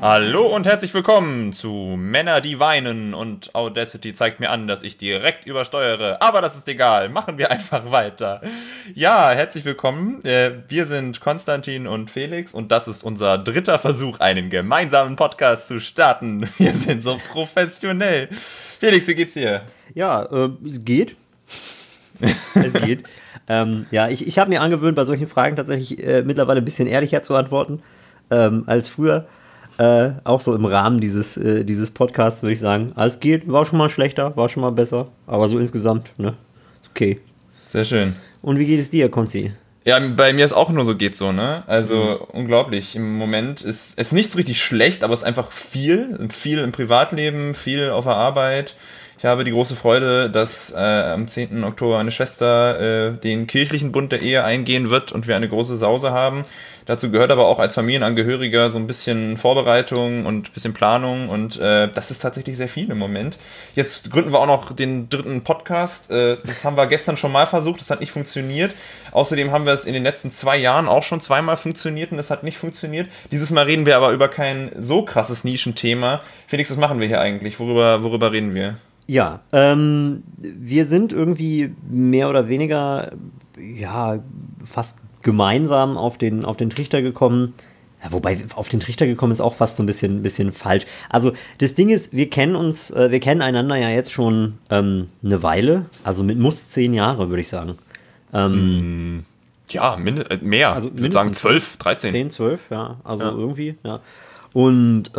Hallo und herzlich willkommen zu Männer, die weinen, und Audacity zeigt mir an, dass ich direkt übersteuere, aber das ist egal, machen wir einfach weiter. Ja, herzlich willkommen, wir sind Konstantin und Felix und das ist unser dritter Versuch, einen gemeinsamen Podcast zu starten. Wir sind so professionell. Felix, wie geht's dir? Ja, es geht. Es geht. Ich habe mir angewöhnt, bei solchen Fragen tatsächlich mittlerweile ein bisschen ehrlicher zu antworten als früher. Auch so im Rahmen dieses Podcasts würde ich sagen, alles geht, war schon mal schlechter, war schon mal besser, aber so insgesamt, ne, okay. Sehr schön. Und wie geht es dir, Konzi? Ja, bei mir ist auch nur so, geht so, ne? Also unglaublich. Im Moment ist es nicht so richtig schlecht, aber es ist einfach viel im Privatleben, viel auf der Arbeit. Ich habe die große Freude, dass am 10. Oktober meine Schwester den kirchlichen Bund der Ehe eingehen wird und wir eine große Sause haben. Dazu gehört aber auch als Familienangehöriger so ein bisschen Vorbereitung und ein bisschen Planung und das ist tatsächlich sehr viel im Moment. Jetzt gründen wir auch noch den dritten Podcast. Das haben wir gestern schon mal versucht, das hat nicht funktioniert. Außerdem haben wir es in den letzten 2 Jahren auch schon zweimal funktioniert und es hat nicht funktioniert. Dieses Mal reden wir aber über kein so krasses Nischenthema. Felix, was machen wir hier eigentlich? Worüber reden wir? Ja, wir sind irgendwie mehr oder weniger, ja, fast gemeinsam auf den Trichter gekommen. Ja, wobei auf den Trichter gekommen ist auch fast so ein bisschen falsch. Also das Ding ist, wir kennen einander ja jetzt schon eine Weile, also mit 10 Jahre, würde ich sagen. Ja, mehr. Also ich würde sagen 12, 13. 10, 12, ja, also ja. Irgendwie, ja. Und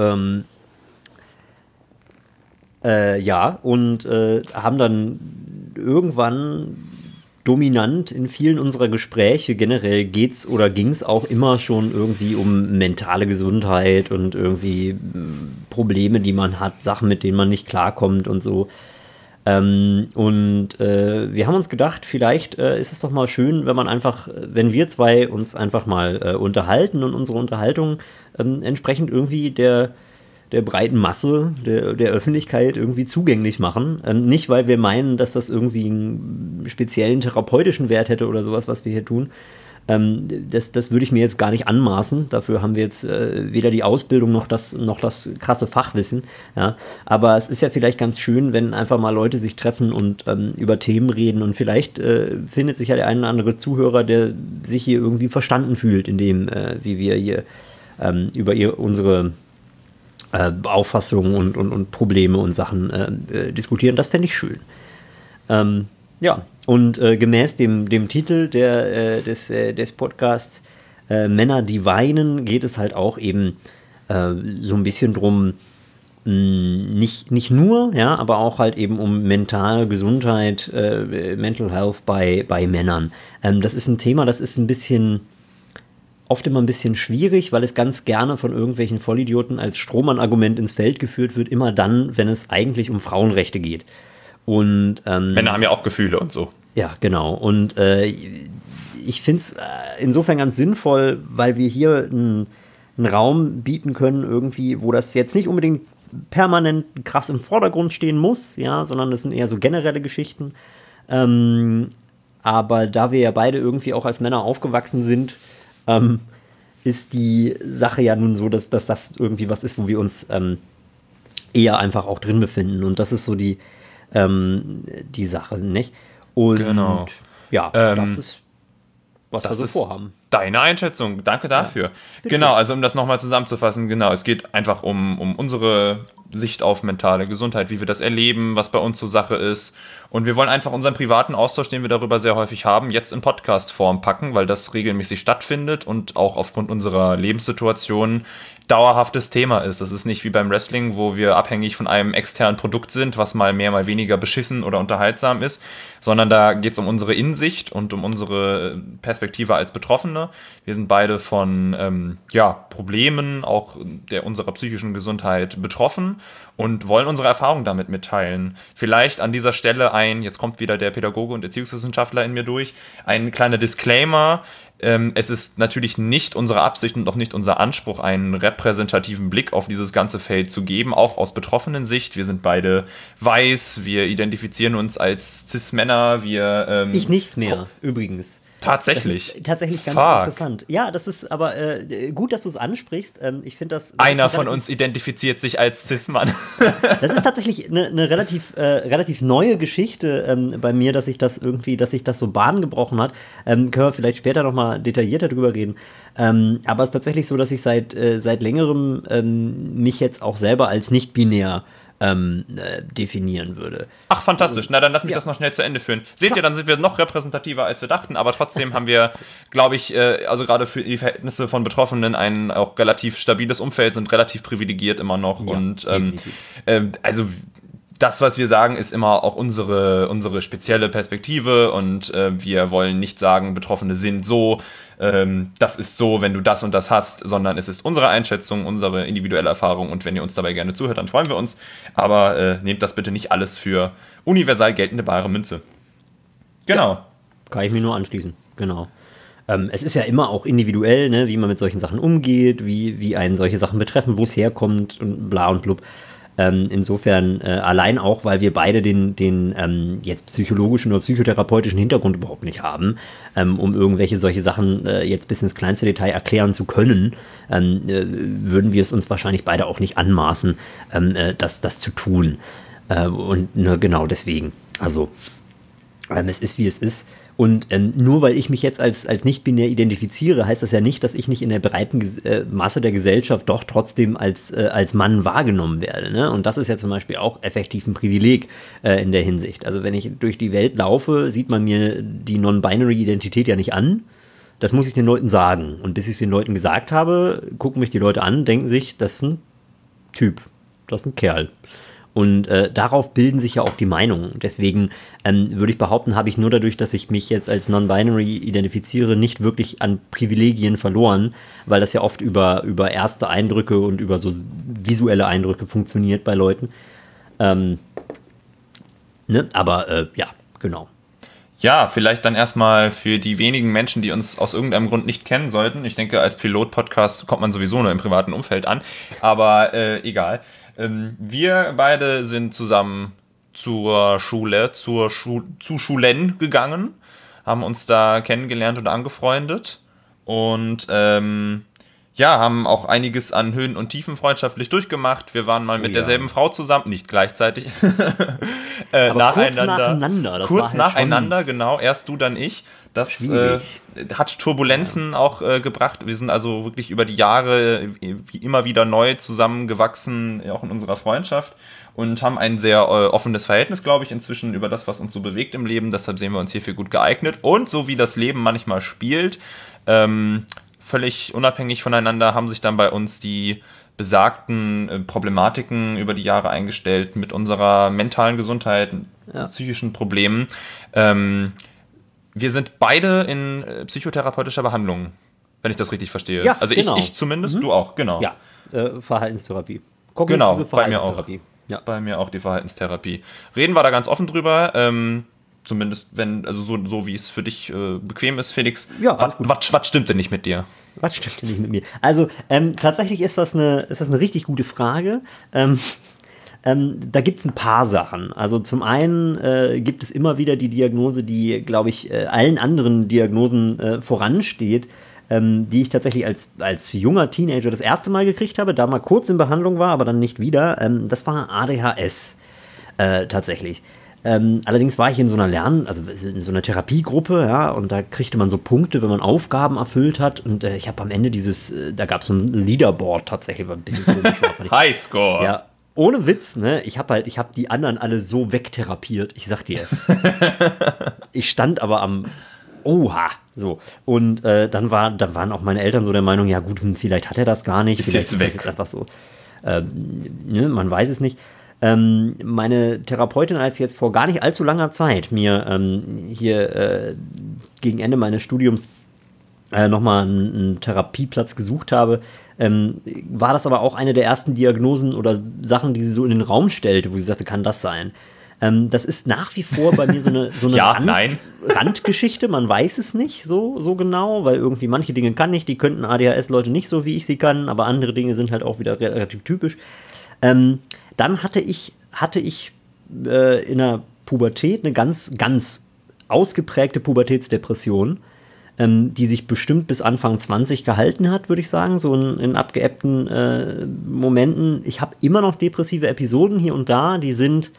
haben dann irgendwann dominant in vielen unserer Gespräche, generell ging es auch immer schon irgendwie um mentale Gesundheit und irgendwie Probleme, die man hat, Sachen, mit denen man nicht klarkommt und so. Wir haben uns gedacht, vielleicht ist es doch mal schön, wenn wir zwei uns einfach mal unterhalten und unsere Unterhaltung entsprechend irgendwie der breiten Masse, der Öffentlichkeit irgendwie zugänglich machen. Nicht, weil wir meinen, dass das irgendwie einen speziellen therapeutischen Wert hätte oder sowas, was wir hier tun. Das würde ich mir jetzt gar nicht anmaßen. Dafür haben wir jetzt weder die Ausbildung noch das krasse Fachwissen. Ja. Aber es ist ja vielleicht ganz schön, wenn einfach mal Leute sich treffen und über Themen reden. Und vielleicht findet sich ja der eine oder andere Zuhörer, der sich hier irgendwie verstanden fühlt, in dem, wie wir hier über unsere Auffassungen und Probleme und Sachen diskutieren. Das fände ich schön. Gemäß dem Titel des Podcasts Männer, die weinen, geht es halt auch eben so ein bisschen drum, nicht nur, ja, aber auch halt eben um mentale Gesundheit, Mental Health bei Männern. Das ist ein Thema, das ist oft immer ein bisschen schwierig, weil es ganz gerne von irgendwelchen Vollidioten als Strohmann-Argument ins Feld geführt wird, immer dann, wenn es eigentlich um Frauenrechte geht. Und Männer haben ja auch Gefühle und so. Ja, genau. Und ich finde es insofern ganz sinnvoll, weil wir hier einen Raum bieten können, irgendwie, wo das jetzt nicht unbedingt permanent krass im Vordergrund stehen muss, ja, sondern das sind eher so generelle Geschichten. Aber da wir ja beide irgendwie auch als Männer aufgewachsen sind, ist die Sache ja nun so, dass das irgendwie was ist, wo wir uns eher einfach auch drin befinden. Und das ist so die Sache, nicht? Und genau. Ja, das ist, was wir so vorhaben. Deine Einschätzung, danke dafür. Ja, genau, also um das nochmal zusammenzufassen, genau, es geht einfach um unsere Sicht auf mentale Gesundheit, wie wir das erleben, was bei uns so Sache ist. Und wir wollen einfach unseren privaten Austausch, den wir darüber sehr häufig haben, jetzt in Podcast-Form packen, weil das regelmäßig stattfindet und auch aufgrund unserer Lebenssituation dauerhaftes Thema ist. Das ist nicht wie beim Wrestling, wo wir abhängig von einem externen Produkt sind, was mal mehr, mal weniger beschissen oder unterhaltsam ist, sondern da geht es um unsere Insicht und um unsere Perspektive als Betroffene. Wir sind beide von Problemen auch unserer psychischen Gesundheit betroffen und wollen unsere Erfahrungen damit mitteilen. Vielleicht an dieser Stelle jetzt kommt wieder der Pädagoge und Erziehungswissenschaftler in mir durch, ein kleiner Disclaimer. Es ist natürlich nicht unsere Absicht und auch nicht unser Anspruch, einen repräsentativen Blick auf dieses ganze Feld zu geben, auch aus betroffenen Sicht. Wir sind beide weiß, wir identifizieren uns als Cis-Männer, ich nicht mehr, übrigens. Tatsächlich. Das ist tatsächlich ganz interessant. Ja, das ist aber gut, dass du es ansprichst. Ich finde das. Einer von uns identifiziert sich als Cis-Mann. Das ist tatsächlich eine relativ neue Geschichte bei mir, dass sich das so Bahn gebrochen hat. Können wir vielleicht später nochmal detaillierter drüber reden. Aber es ist tatsächlich so, dass ich seit längerem mich jetzt auch selber als nicht-binär definieren würde. Ach, fantastisch. Na, dann lass mich das noch schnell zu Ende führen. Seht ihr, dann sind wir noch repräsentativer, als wir dachten, aber trotzdem haben wir, glaube ich, also gerade für die Verhältnisse von Betroffenen ein auch relativ stabiles Umfeld, sind relativ privilegiert immer noch. Ja, und also das, was wir sagen, ist immer auch unsere spezielle Perspektive und wir wollen nicht sagen, Betroffene sind so, das ist so, wenn du das und das hast, sondern es ist unsere Einschätzung, unsere individuelle Erfahrung und wenn ihr uns dabei gerne zuhört, dann freuen wir uns, aber nehmt das bitte nicht alles für universal geltende bare Münze. Genau. Ja, kann ich mir nur anschließen, genau. Es ist ja immer auch individuell, ne, wie man mit solchen Sachen umgeht, wie einen solche Sachen betreffen, wo es herkommt und bla und blub. Insofern allein auch, weil wir beide den jetzt psychologischen oder psychotherapeutischen Hintergrund überhaupt nicht haben, um irgendwelche solche Sachen jetzt bis ins kleinste Detail erklären zu können, würden wir es uns wahrscheinlich beide auch nicht anmaßen, das zu tun. Und genau deswegen. Also, es ist, wie es ist. Und nur weil ich mich jetzt als nicht-binär identifiziere, heißt das ja nicht, dass ich nicht in der breiten Masse der Gesellschaft doch trotzdem als Mann wahrgenommen werde. Ne? Und das ist ja zum Beispiel auch effektiv ein Privileg in der Hinsicht. Also wenn ich durch die Welt laufe, sieht man mir die Non-Binary-Identität ja nicht an. Das muss ich den Leuten sagen. Und bis ich es den Leuten gesagt habe, gucken mich die Leute an, denken sich, das ist ein Typ, das ist ein Kerl. Und darauf bilden sich ja auch die Meinungen. Deswegen würde ich behaupten, habe ich nur dadurch, dass ich mich jetzt als Non-Binary identifiziere, nicht wirklich an Privilegien verloren, weil das ja oft über erste Eindrücke und über so visuelle Eindrücke funktioniert bei Leuten. Ne? Aber ja, genau. Ja, vielleicht dann erstmal für die wenigen Menschen, die uns aus irgendeinem Grund nicht kennen sollten. Ich denke, als Pilot-Podcast kommt man sowieso nur im privaten Umfeld an. Aber egal. Wir beide sind zusammen zur Schule, zu Schulen gegangen, haben uns da kennengelernt und angefreundet und haben auch einiges an Höhen und Tiefen freundschaftlich durchgemacht. Wir waren mal mit derselben Frau zusammen, nicht gleichzeitig, nacheinander. Kurz nacheinander, genau. Erst du, dann ich. Das hat Turbulenzen auch gebracht. Wir sind also wirklich über die Jahre wie immer wieder neu zusammengewachsen, auch in unserer Freundschaft und haben ein sehr offenes Verhältnis, glaube ich, inzwischen über das, was uns so bewegt im Leben. Deshalb sehen wir uns hierfür gut geeignet. Und so wie das Leben manchmal spielt, völlig unabhängig voneinander haben sich dann bei uns die besagten Problematiken über die Jahre eingestellt mit unserer mentalen Gesundheit, psychischen Problemen. Wir sind beide in psychotherapeutischer Behandlung, wenn ich das richtig verstehe. Ja, also genau. ich zumindest, du auch, genau. Ja, Verhaltenstherapie. Kognitive Verhaltenstherapie. Ja. Bei mir auch die Verhaltenstherapie. Reden wir da ganz offen drüber, zumindest wenn, also so wie es für dich bequem ist, Felix. Ja, was stimmt denn nicht mit dir? Was stimmt denn nicht mit mir? Also tatsächlich ist das eine richtig gute Frage. Da gibt es ein paar Sachen. Also zum einen gibt es immer wieder die Diagnose, die, glaube ich, allen anderen Diagnosen voransteht, die ich tatsächlich als junger Teenager das erste Mal gekriegt habe, da mal kurz in Behandlung war, aber dann nicht wieder. Das war ADHS tatsächlich. Allerdings war ich in so einer so einer Therapiegruppe, ja, und da kriegte man so Punkte, wenn man Aufgaben erfüllt hat. Und ich habe am Ende da gab es so ein Leaderboard tatsächlich, war ein bisschen komisch. Highscore! Ja. Ohne Witz, ne? Ich habe die anderen alle so wegtherapiert. Ich sag dir. Ich stand aber am Oha. So. Und dann waren auch meine Eltern so der Meinung, ja gut, vielleicht hat er das gar nicht. Vielleicht ist weg. Das jetzt einfach so. Ne? Man weiß es nicht. Meine Therapeutin, als ich jetzt vor gar nicht allzu langer Zeit mir hier gegen Ende meines Studiums nochmal einen Therapieplatz gesucht habe, war das aber auch eine der ersten Diagnosen oder Sachen, die sie so in den Raum stellte, wo sie sagte, kann das sein? Das ist nach wie vor bei mir so eine Randgeschichte, man weiß es nicht so genau, weil irgendwie manche Dinge kann ich, die könnten ADHS-Leute nicht so, wie ich sie kann, aber andere Dinge sind halt auch wieder relativ typisch. Dann hatte ich in der Pubertät eine ganz, ganz ausgeprägte Pubertätsdepression, die sich bestimmt bis Anfang 20 gehalten hat, würde ich sagen, so in abgeebbten Momenten. Ich habe immer noch depressive Episoden hier und da, die sind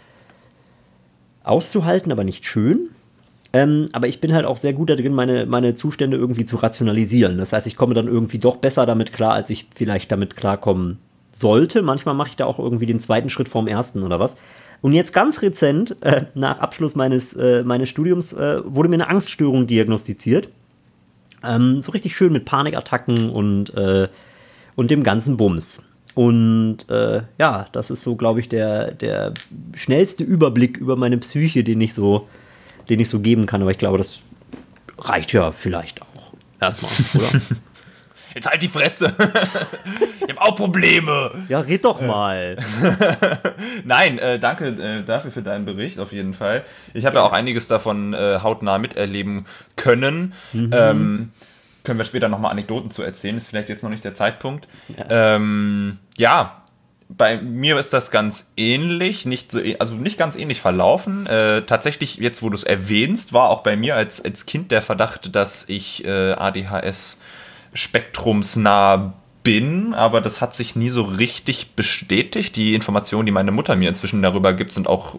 auszuhalten, aber nicht schön. Aber ich bin halt auch sehr gut darin, meine Zustände irgendwie zu rationalisieren. Das heißt, ich komme dann irgendwie doch besser damit klar, als ich vielleicht damit klarkommen sollte. Manchmal mache ich da auch irgendwie den zweiten Schritt vorm ersten oder was. Und jetzt ganz rezent, nach Abschluss meines Studiums, wurde mir eine Angststörung diagnostiziert. So richtig schön mit Panikattacken und dem ganzen Bums. Und ja, das ist so, glaube ich, der schnellste Überblick über meine Psyche, den ich so geben kann. Aber ich glaube, das reicht ja vielleicht auch erstmal, oder? Jetzt halt die Fresse. Ich habe auch Probleme. Ja, red doch mal. Nein, danke dafür für deinen Bericht auf jeden Fall. Ich habe ja auch einiges davon hautnah miterleben können. Können wir später nochmal Anekdoten zu erzählen. Ist vielleicht jetzt noch nicht der Zeitpunkt. Ja, bei mir ist das ganz ähnlich, nicht ganz ähnlich verlaufen. Tatsächlich, jetzt wo du es erwähnst, war auch bei mir als Kind der Verdacht, dass ich ADHS spektrumsnah bin, aber das hat sich nie so richtig bestätigt. Die Informationen, die meine Mutter mir inzwischen darüber gibt, sind auch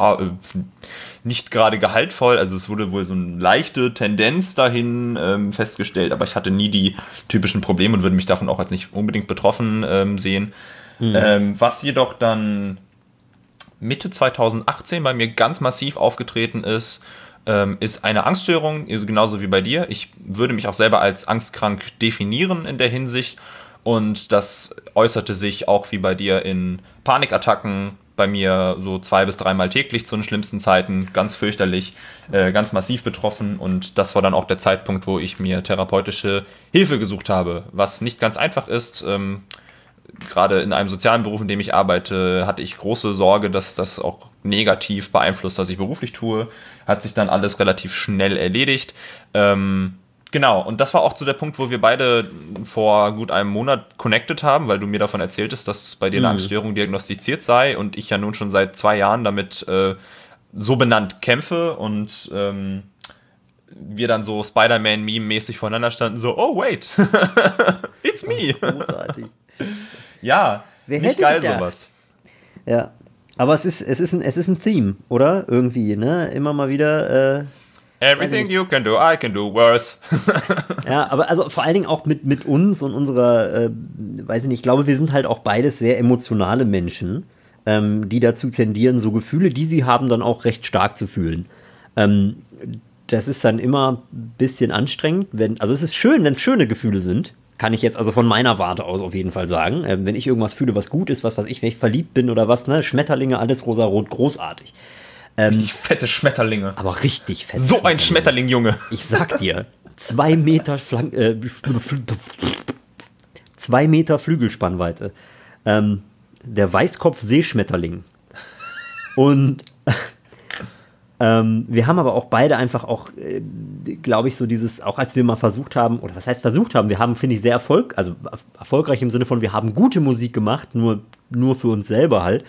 nicht gerade gehaltvoll. Also es wurde wohl so eine leichte Tendenz dahin festgestellt, aber ich hatte nie die typischen Probleme und würde mich davon auch als nicht unbedingt betroffen sehen. Was jedoch dann Mitte 2018 bei mir ganz massiv aufgetreten ist eine Angststörung, genauso wie bei dir. Ich würde mich auch selber als angstkrank definieren in der Hinsicht und das äußerte sich auch wie bei dir in Panikattacken, bei mir so 2 bis 3 Mal täglich zu den schlimmsten Zeiten, ganz fürchterlich, ganz massiv betroffen und das war dann auch der Zeitpunkt, wo ich mir therapeutische Hilfe gesucht habe, was nicht ganz einfach ist. Gerade in einem sozialen Beruf, in dem ich arbeite, hatte ich große Sorge, dass das auch negativ beeinflusst, was ich beruflich tue. Hat sich dann alles relativ schnell erledigt. Genau, und das war auch so der Punkt, wo wir beide vor gut einem Monat connected haben, weil du mir davon erzähltest, dass bei dir eine Angststörung diagnostiziert sei und ich ja nun schon seit 2 Jahren damit so benannt kämpfe und wir dann so Spider-Man-Meme-mäßig voneinander standen, so, oh wait, it's me. Großartig. Ja, Wer nicht hätte geil gedacht? sowas. Ja, aber es ist ein Theme, oder? Irgendwie, ne? Immer mal wieder. Everything you can do, I can do worse. Ja, aber also vor allen Dingen auch mit uns und unserer, weiß ich nicht, ich glaube, wir sind halt auch beides sehr emotionale Menschen, die dazu tendieren, so Gefühle, die sie haben, dann auch recht stark zu fühlen. Das ist dann immer ein bisschen anstrengend, also es ist schön, wenn es schöne Gefühle sind. Kann ich jetzt also von meiner Warte aus auf jeden Fall sagen. Wenn ich irgendwas fühle, was gut ist, was weiß ich, wenn ich verliebt bin oder was, ne? Schmetterlinge, alles rosarot, großartig. Richtig fette Schmetterlinge. Aber richtig fett. So ein Schmetterling, Junge. Ich sag dir, 2 Meter 2 Meter Flügelspannweite. Der Weißkopf-Seeschmetterling. Und wir haben aber auch beide einfach auch, glaube ich, so dieses, auch als wir mal versucht haben, oder was heißt versucht haben, wir haben, finde ich, sehr erfolgreich im Sinne von, wir haben gute Musik gemacht, nur für uns selber halt.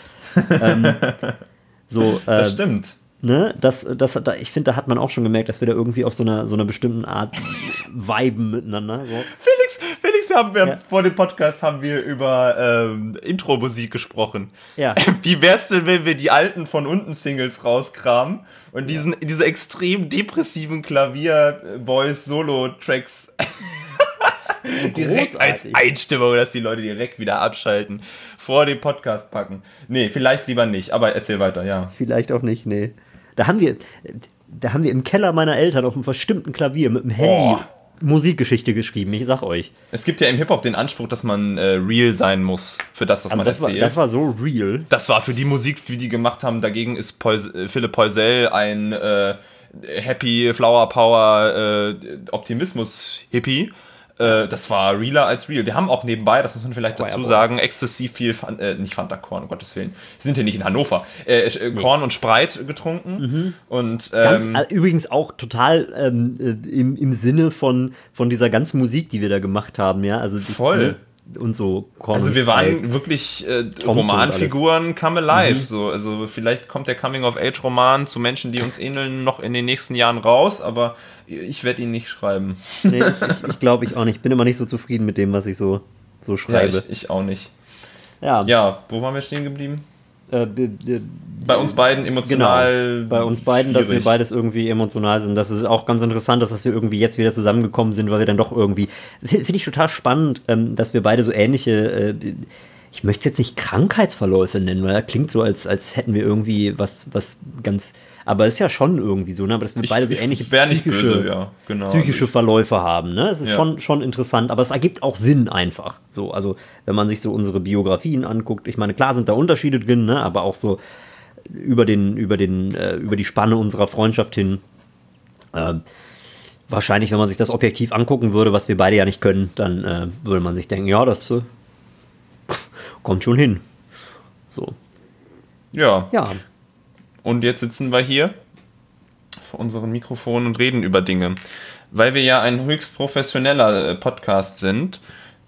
Das stimmt. Ne, ich finde, da hat man auch schon gemerkt, dass wir da irgendwie auf so einer bestimmten Art viben miteinander. So. Felix, wir haben vor dem Podcast haben wir über Intro-Musik gesprochen. Ja. Wie wär's denn, wenn wir die alten von unten Singles rauskramen und diese extrem depressiven Klavier-Voice-Solo-Tracks direkt als Einstimmung, dass die Leute direkt wieder abschalten, vor dem Podcast packen. Nee, vielleicht lieber nicht, aber erzähl weiter, ja. Vielleicht auch nicht, nee. Da haben wir im Keller meiner Eltern auf einem verstimmten Klavier mit dem Handy Musikgeschichte geschrieben, ich sag euch. Es gibt ja im Hip-Hop den Anspruch, dass man real sein muss für das, was man erzählt. Das war so real. Das war für die Musik, die die gemacht haben. Dagegen ist Philipp Poisel ein Happy Flower Power Optimismus-Hippie. Das war realer als real. Wir haben auch nebenbei, das muss man vielleicht dazu sagen, exzessiv viel, nicht Fanta Korn, um Gottes Willen. Wir sind hier nicht in Hannover. Korn und Sprite getrunken. Und, übrigens auch total im Sinne von dieser ganzen Musik, die wir da gemacht haben. Ja? Also voll. und so Also wir waren wirklich Romanfiguren come alive. So. Also vielleicht kommt der Coming-of-Age-Roman zu Menschen, die uns ähneln, noch in den nächsten Jahren raus, aber ich werde ihn nicht schreiben. Nee, ich glaube ich auch nicht. Ich bin immer nicht so zufrieden mit dem, was ich so schreibe. Ja, ich auch nicht. Ja, wo waren wir stehen geblieben? Bei uns beiden emotional. Genau, bei uns beiden, schwierig. Dass wir beides irgendwie emotional sind. Das ist auch ganz interessant, dass wir irgendwie jetzt wieder zusammengekommen sind, weil wir dann doch irgendwie, finde ich total spannend, dass wir beide so ähnliche, ich möchte es jetzt nicht Krankheitsverläufe nennen, weil das klingt so, als hätten wir irgendwie was ganz, aber es ist ja schon irgendwie so, ne? Aber dass wir beide so ähnliche psychische Verläufe haben, ne? Es ist schon interessant, aber es ergibt auch Sinn einfach. So, also wenn man sich so unsere Biografien anguckt, ich meine, klar sind da Unterschiede drin, ne? Aber auch so über die Spanne unserer Freundschaft hin. Wahrscheinlich, wenn man sich das objektiv angucken würde, was wir beide ja nicht können, dann würde man sich denken, ja, das kommt schon hin. So. Ja. Und jetzt sitzen wir hier vor unseren Mikrofonen und reden über Dinge. Weil wir ja ein höchst professioneller Podcast sind,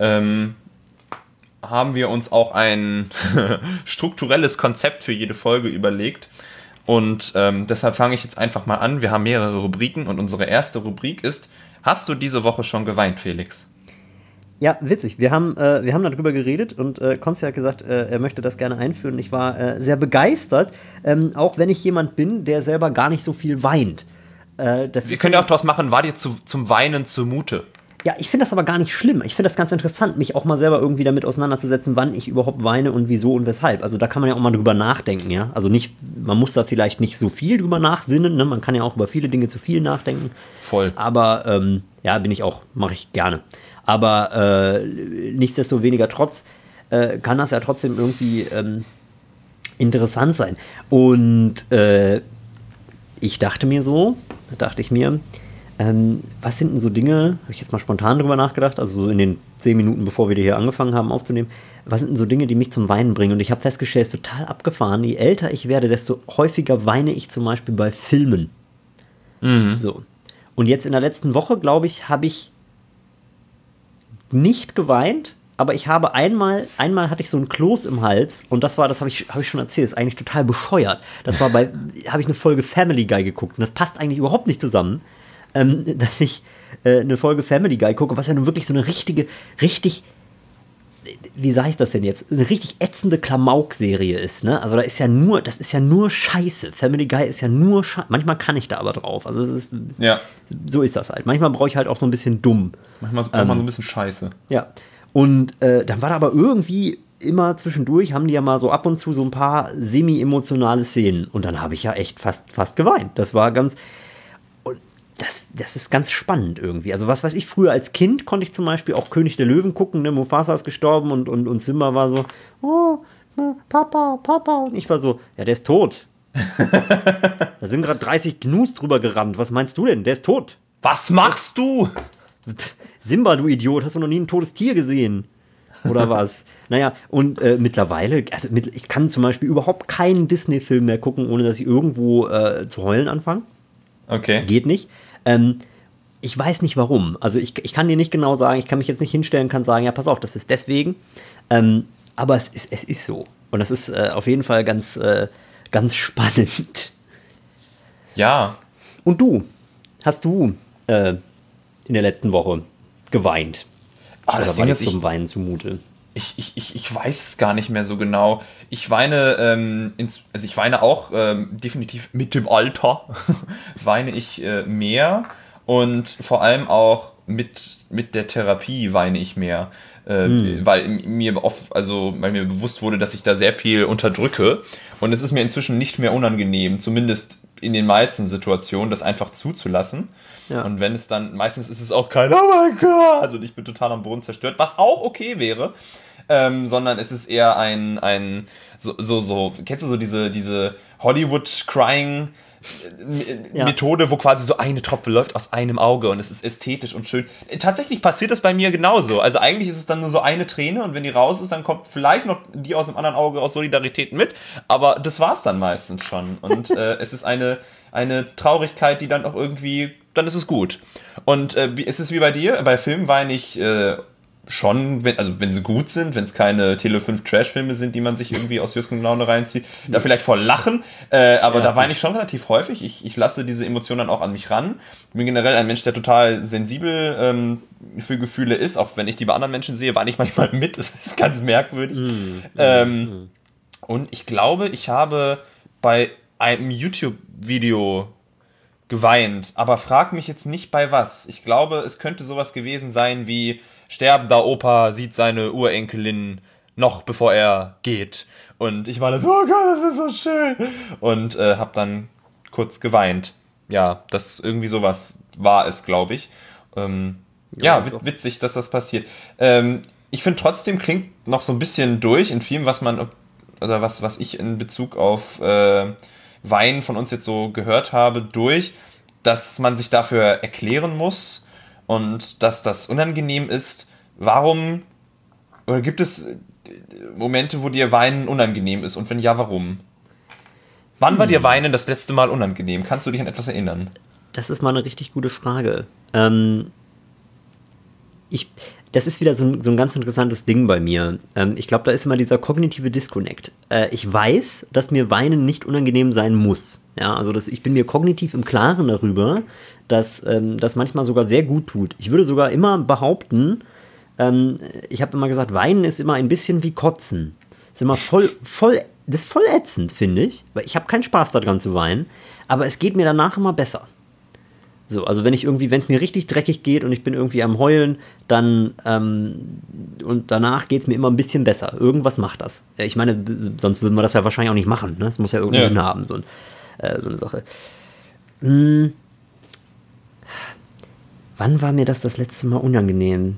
haben wir uns auch ein strukturelles Konzept für jede Folge überlegt. Und deshalb fange ich jetzt einfach mal an. Wir haben mehrere Rubriken und unsere erste Rubrik ist: Hast du diese Woche schon geweint, Felix? Ja, witzig. Wir haben darüber geredet und Konzi hat gesagt, er möchte das gerne einführen. Ich war sehr begeistert, auch wenn ich jemand bin, der selber gar nicht so viel weint. Wir können ja auch was machen, war dir zum Weinen zumute? Ja, ich finde das aber gar nicht schlimm. Ich finde das ganz interessant, mich auch mal selber irgendwie damit auseinanderzusetzen, wann ich überhaupt weine und wieso und weshalb. Also da kann man ja auch mal drüber nachdenken, ja. Also man muss da vielleicht nicht so viel drüber nachsinnen, ne? Man kann ja auch über viele Dinge zu viel nachdenken. Voll. Aber mache ich gerne. Aber nichtsdestoweniger kann das ja trotzdem irgendwie interessant sein. Und ich dachte mir, was sind denn so Dinge, habe ich jetzt mal spontan drüber nachgedacht, also so in den 10 Minuten, bevor wir hier angefangen haben aufzunehmen, was sind denn so Dinge, die mich zum Weinen bringen? Und ich habe festgestellt, es ist total abgefahren. Je älter ich werde, desto häufiger weine ich zum Beispiel bei Filmen. Mhm. So. Und jetzt in der letzten Woche, glaube ich, habe ich nicht geweint, aber ich habe einmal hatte ich so ein Kloß im Hals und das habe ich schon erzählt, ist eigentlich total bescheuert. Das war habe ich eine Folge Family Guy geguckt und das passt eigentlich überhaupt nicht zusammen, dass ich eine Folge Family Guy gucke, was ja nun wirklich so eine richtig, wie sage ich das denn jetzt, eine richtig ätzende Klamauk-Serie ist, ne? Also das ist ja nur Scheiße. Family Guy ist ja nur Scheiße. Manchmal kann ich da aber drauf. Also so ist das halt. Manchmal brauche ich halt auch so ein bisschen dumm. Manchmal braucht man so ein bisschen Scheiße. Ja. Und dann war da aber irgendwie immer zwischendurch, haben die ja mal so ab und zu so ein paar semi-emotionale Szenen. Und dann habe ich ja echt fast geweint. Das war ganz... Das ist ganz spannend irgendwie. Also was weiß ich, früher als Kind konnte ich zum Beispiel auch König der Löwen gucken, ne? Mufasa ist gestorben und Simba war so, oh, Papa. Und ich war so, ja, der ist tot. Da sind gerade 30 Gnus drüber gerannt. Was meinst du denn? Der ist tot. Was machst du? Simba, du Idiot, hast du noch nie ein totes Tier gesehen? Oder was? Naja, und mittlerweile, also ich kann zum Beispiel überhaupt keinen Disney-Film mehr gucken, ohne dass ich irgendwo zu heulen anfange. Okay. Geht nicht. Ich weiß nicht warum. Also ich kann dir nicht genau sagen, ich kann mich jetzt nicht hinstellen, kann sagen, ja, pass auf, das ist deswegen. Aber es ist so. Und das ist auf jeden Fall ganz spannend. Ja. Und hast du in der letzten Woche geweint? Das Ding ist, zum Weinen zumute? Ich weiß es gar nicht mehr so genau. Ich weine, ich weine auch definitiv mit dem Alter, weine ich mehr und vor allem auch mit der Therapie weine ich mehr, weil mir bewusst wurde, dass ich da sehr viel unterdrücke und es ist mir inzwischen nicht mehr unangenehm, zumindest in den meisten Situationen, das einfach zuzulassen. Ja. Und wenn es dann, meistens ist es auch kein Oh mein Gott und ich bin total am Boden zerstört, was auch okay wäre, sondern es ist eher ein so kennst du so diese Hollywood-Crying Methode, wo quasi so eine Tropfe läuft aus einem Auge und es ist ästhetisch und schön. Tatsächlich passiert das bei mir genauso. Also eigentlich ist es dann nur so eine Träne und wenn die raus ist, dann kommt vielleicht noch die aus dem anderen Auge aus Solidarität mit, aber das war's dann meistens schon. Und es ist eine Traurigkeit, die dann auch irgendwie, dann ist es gut. Und ist es wie bei dir? Bei Filmen weine ich schon, wenn sie gut sind, wenn es keine Tele 5 Trash-Filme sind, die man sich irgendwie aus Lust und Laune reinzieht, da vielleicht vor Lachen, aber da weine ich schon relativ häufig. Ich lasse diese Emotionen dann auch an mich ran. Ich bin generell ein Mensch, der total sensibel für Gefühle ist, auch wenn ich die bei anderen Menschen sehe, weine ich manchmal mit. Das ist ganz merkwürdig. Und ich glaube, ich habe bei einem YouTube-Video geweint, aber frag mich jetzt nicht bei was. Ich glaube, es könnte sowas gewesen sein wie sterbender Opa sieht seine Urenkelin noch bevor er geht. Und ich war da so, oh Gott, das ist so schön. Und hab dann kurz geweint. Ja, das irgendwie sowas war es, glaube ich. Witzig, dass das passiert. Ich finde trotzdem klingt noch so ein bisschen durch in vielem, was ich in Bezug auf Wein von uns jetzt so gehört habe, durch, dass man sich dafür erklären muss und dass das unangenehm ist. Warum, oder gibt es Momente, wo dir Weinen unangenehm ist und wenn ja, warum? Wann war dir Weinen das letzte Mal unangenehm? Kannst du dich an etwas erinnern? Das ist mal eine richtig gute Frage. Das ist wieder so ein ganz interessantes Ding bei mir. Ich glaube, da ist immer dieser kognitive Disconnect. Ich weiß, dass mir Weinen nicht unangenehm sein muss. Ja, also ich bin mir kognitiv im Klaren darüber, dass das manchmal sogar sehr gut tut. Ich würde sogar immer behaupten, ich habe immer gesagt, Weinen ist immer ein bisschen wie Kotzen. Ist immer das ist voll ätzend, finde ich. Weil ich habe keinen Spaß daran zu weinen, aber es geht mir danach immer besser. So, also wenn es mir richtig dreckig geht und ich bin irgendwie am Heulen, dann und danach geht es mir immer ein bisschen besser. Irgendwas macht das. Ich meine, sonst würden wir das ja wahrscheinlich auch nicht machen. Ne? Es muss ja irgendeinen Sinn haben, so eine Sache. Wann war mir das letzte Mal unangenehm?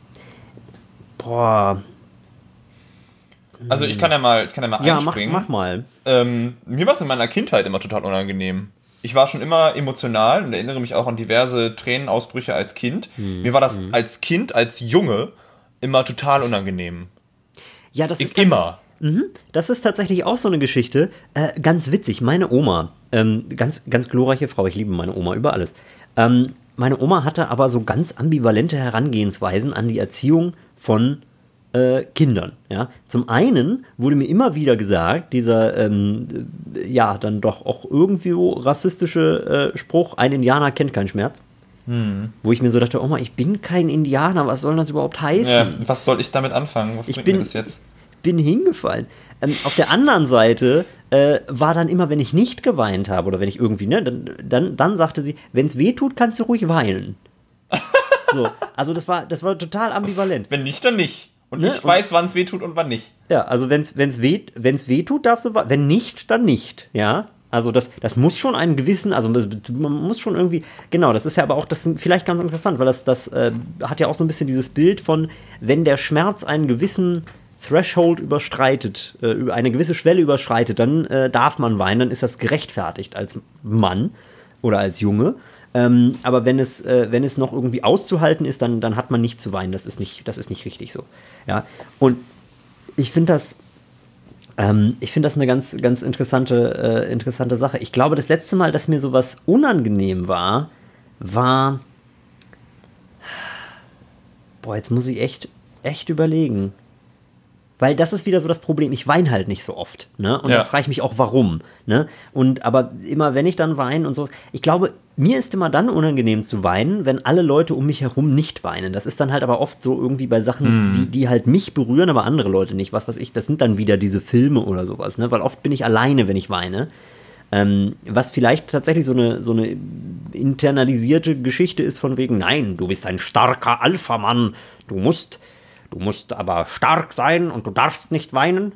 Boah. Also ich kann ja mal einspringen. Ja, mach mal. Mir war es in meiner Kindheit immer total unangenehm. Ich war schon immer emotional und erinnere mich auch an diverse Tränenausbrüche als Kind. Mir war das als Kind, als Junge, immer total unangenehm. Ja, das ist immer. Das ist tatsächlich auch so eine Geschichte. Ganz witzig. Meine Oma, ganz, ganz glorreiche Frau, ich liebe meine Oma über alles. Meine Oma hatte aber so ganz ambivalente Herangehensweisen an die Erziehung von Kindern. Ja? Zum einen wurde mir immer wieder gesagt, dieser dann doch auch irgendwie rassistische Spruch, ein Indianer kennt keinen Schmerz. Wo ich mir so dachte, Oma, ich bin kein Indianer, was soll das überhaupt heißen? Ja, was soll ich damit anfangen? Was bringt mir das jetzt? Bin hingefallen. Auf der anderen Seite war dann immer, wenn ich nicht geweint habe oder wenn ich irgendwie, dann sagte sie, wenn es weh tut, kannst du ruhig weinen. So, also das war total ambivalent. Wenn nicht, dann nicht. Und ich weiß, wann es weh tut und wann nicht. Ja, also wenn's weh tut, darfst du weinen. Wenn nicht, dann nicht. Ja, also das muss schon einen gewissen, also man muss schon irgendwie, genau, das ist ja aber auch, das ist vielleicht ganz interessant, weil das hat ja auch so ein bisschen dieses Bild von, wenn der Schmerz einen gewissen Threshold überschreitet, eine gewisse Schwelle überschreitet, dann darf man weinen, dann ist das gerechtfertigt als Mann oder als Junge. Aber wenn es noch irgendwie auszuhalten ist, dann hat man nicht zu weinen. Das ist nicht richtig so. Ja? Und ich finde das eine ganz, ganz interessante Sache. Ich glaube, das letzte Mal, dass mir sowas unangenehm war, jetzt muss ich echt überlegen. Weil das ist wieder so das Problem, ich weine halt nicht so oft, ne? Und da frage ich mich auch, warum, ne? Aber immer wenn ich dann weine und so, ich glaube, mir ist immer dann unangenehm zu weinen, wenn alle Leute um mich herum nicht weinen. Das ist dann halt aber oft so irgendwie bei Sachen, die halt mich berühren, aber andere Leute nicht. Was weiß ich, das sind dann wieder diese Filme oder sowas, ne? Weil oft bin ich alleine, wenn ich weine. Was vielleicht tatsächlich so eine internalisierte Geschichte ist von wegen, nein, du bist ein starker Alpha-Mann, du musst aber stark sein und du darfst nicht weinen.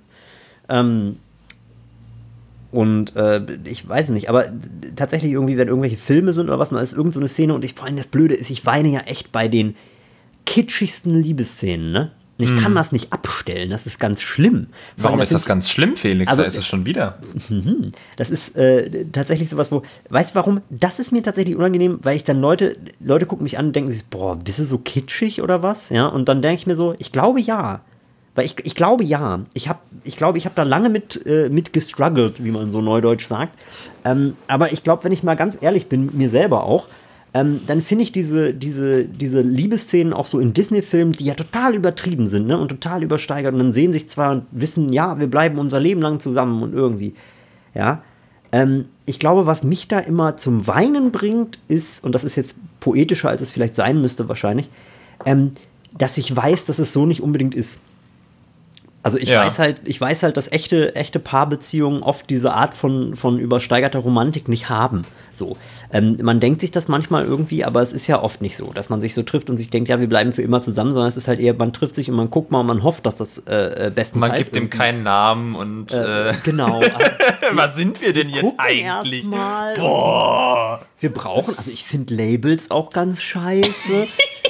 Ich weiß nicht, aber tatsächlich irgendwie, wenn irgendwelche Filme sind oder was, dann ist irgend so eine Szene und vor allem das Blöde ist, ich weine ja echt bei den kitschigsten Liebesszenen, ne? Und ich kann das nicht abstellen, das ist ganz schlimm. Warum ist das ganz schlimm, Felix? Da ist es schon wieder. Das ist tatsächlich sowas, weißt du warum? Das ist mir tatsächlich unangenehm, weil ich dann Leute gucken mich an und denken sich, boah, bist du so kitschig oder was? Ja, und dann denke ich mir so, ich glaube ja. Weil ich glaube ja. Ich glaube, ich habe da lange mit gestruggelt, wie man so neudeutsch sagt. Aber ich glaube, wenn ich mal ganz ehrlich bin, mit mir selber auch, dann finde ich diese Liebesszenen auch so in Disney-Filmen, die ja total übertrieben sind, ne, und total übersteigert, und dann sehen sich zwei und wissen, ja, wir bleiben unser Leben lang zusammen und irgendwie, ja. Ich glaube, was mich da immer zum Weinen bringt, ist, und das ist jetzt poetischer, als es vielleicht sein müsste wahrscheinlich, dass ich weiß, dass es so nicht unbedingt ist. Also ich weiß halt, dass echte Paarbeziehungen oft diese Art von übersteigerter Romantik nicht haben. So. Man denkt sich das manchmal irgendwie, aber es ist ja oft nicht so, dass man sich so trifft und sich denkt, ja, wir bleiben für immer zusammen, sondern es ist halt eher, man trifft sich und man guckt mal und man hofft, dass das bestenfalls... Man gibt dem keinen Namen und... Genau. Was sind wir denn jetzt eigentlich? Boah! Wir brauchen, also ich finde Labels auch ganz scheiße.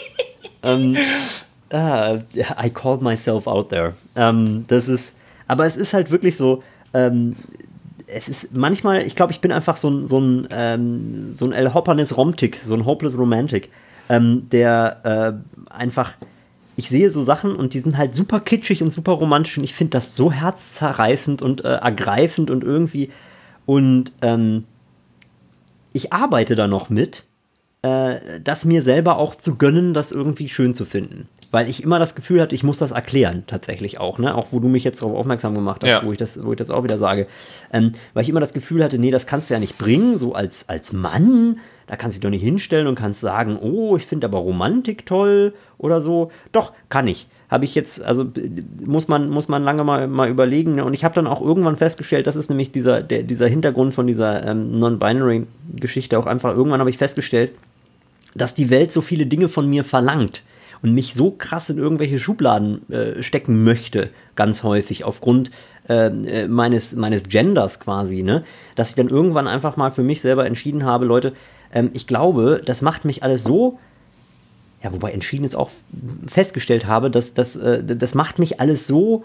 I called myself out there. Aber es ist halt wirklich so, es ist manchmal, ich glaube, ich bin einfach so ein El Hoppernes Romtic, so ein Hopeless Romantic, der einfach, ich sehe so Sachen und die sind halt super kitschig und super romantisch und ich finde das so herzzerreißend und ergreifend und irgendwie, und ich arbeite da noch mit, das mir selber auch zu gönnen, das irgendwie schön zu finden. Weil ich immer das Gefühl hatte, ich muss das erklären, tatsächlich auch, ne? Auch wo du mich jetzt darauf aufmerksam gemacht hast, ja. wo ich das auch wieder sage. Weil ich immer das Gefühl hatte, nee, das kannst du ja nicht bringen, so als Mann, da kannst du dich doch nicht hinstellen und kannst sagen, oh, ich finde aber Romantik toll oder so. Doch, kann ich. Habe ich jetzt, also muss man lange mal überlegen, ne? Und ich habe dann auch irgendwann festgestellt, das ist nämlich dieser Hintergrund von dieser Non-Binary-Geschichte auch einfach, irgendwann habe ich festgestellt, dass die Welt so viele Dinge von mir verlangt und mich so krass in irgendwelche Schubladen stecken möchte, ganz häufig, aufgrund meines Genders quasi, ne? Dass ich dann irgendwann einfach mal für mich selber entschieden habe, Leute, ich glaube, das macht mich alles so, ja, wobei entschieden ist auch festgestellt habe, dass das macht mich alles so,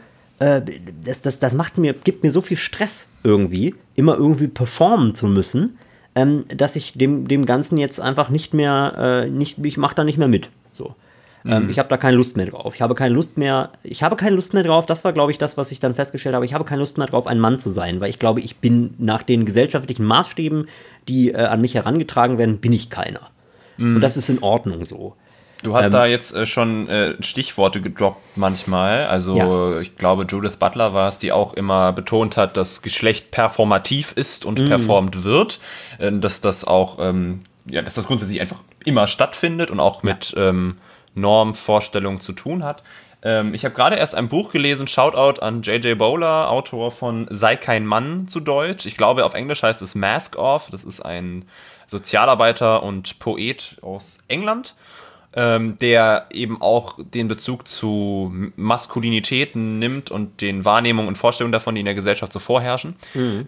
gibt mir so viel Stress irgendwie, immer irgendwie performen zu müssen, dass ich dem Ganzen jetzt einfach nicht mehr, ich mache da nicht mehr mit, so. Ich habe da keine Lust mehr drauf. Ich habe keine Lust mehr drauf. Das war, glaube ich, das, was ich dann festgestellt habe. Ich habe keine Lust mehr drauf, ein Mann zu sein, weil ich glaube, ich bin nach den gesellschaftlichen Maßstäben, die an mich herangetragen werden, bin ich keiner. Und das ist in Ordnung so. Du hast da jetzt schon Stichworte gedroppt manchmal. Also ja. Ich glaube, Judith Butler war es, die auch immer betont hat, dass Geschlecht performativ ist und performt wird. Dass das auch, dass das grundsätzlich einfach immer stattfindet und auch mit Normvorstellungen zu tun hat. Ich habe gerade erst ein Buch gelesen, Shoutout an J.J. Bowler, Autor von Sei kein Mann zu Deutsch. Ich glaube, auf Englisch heißt es Mask Off. Das ist ein Sozialarbeiter und Poet aus England, der eben auch den Bezug zu Maskulinitäten nimmt und den Wahrnehmungen und Vorstellungen davon, die in der Gesellschaft so vorherrschen.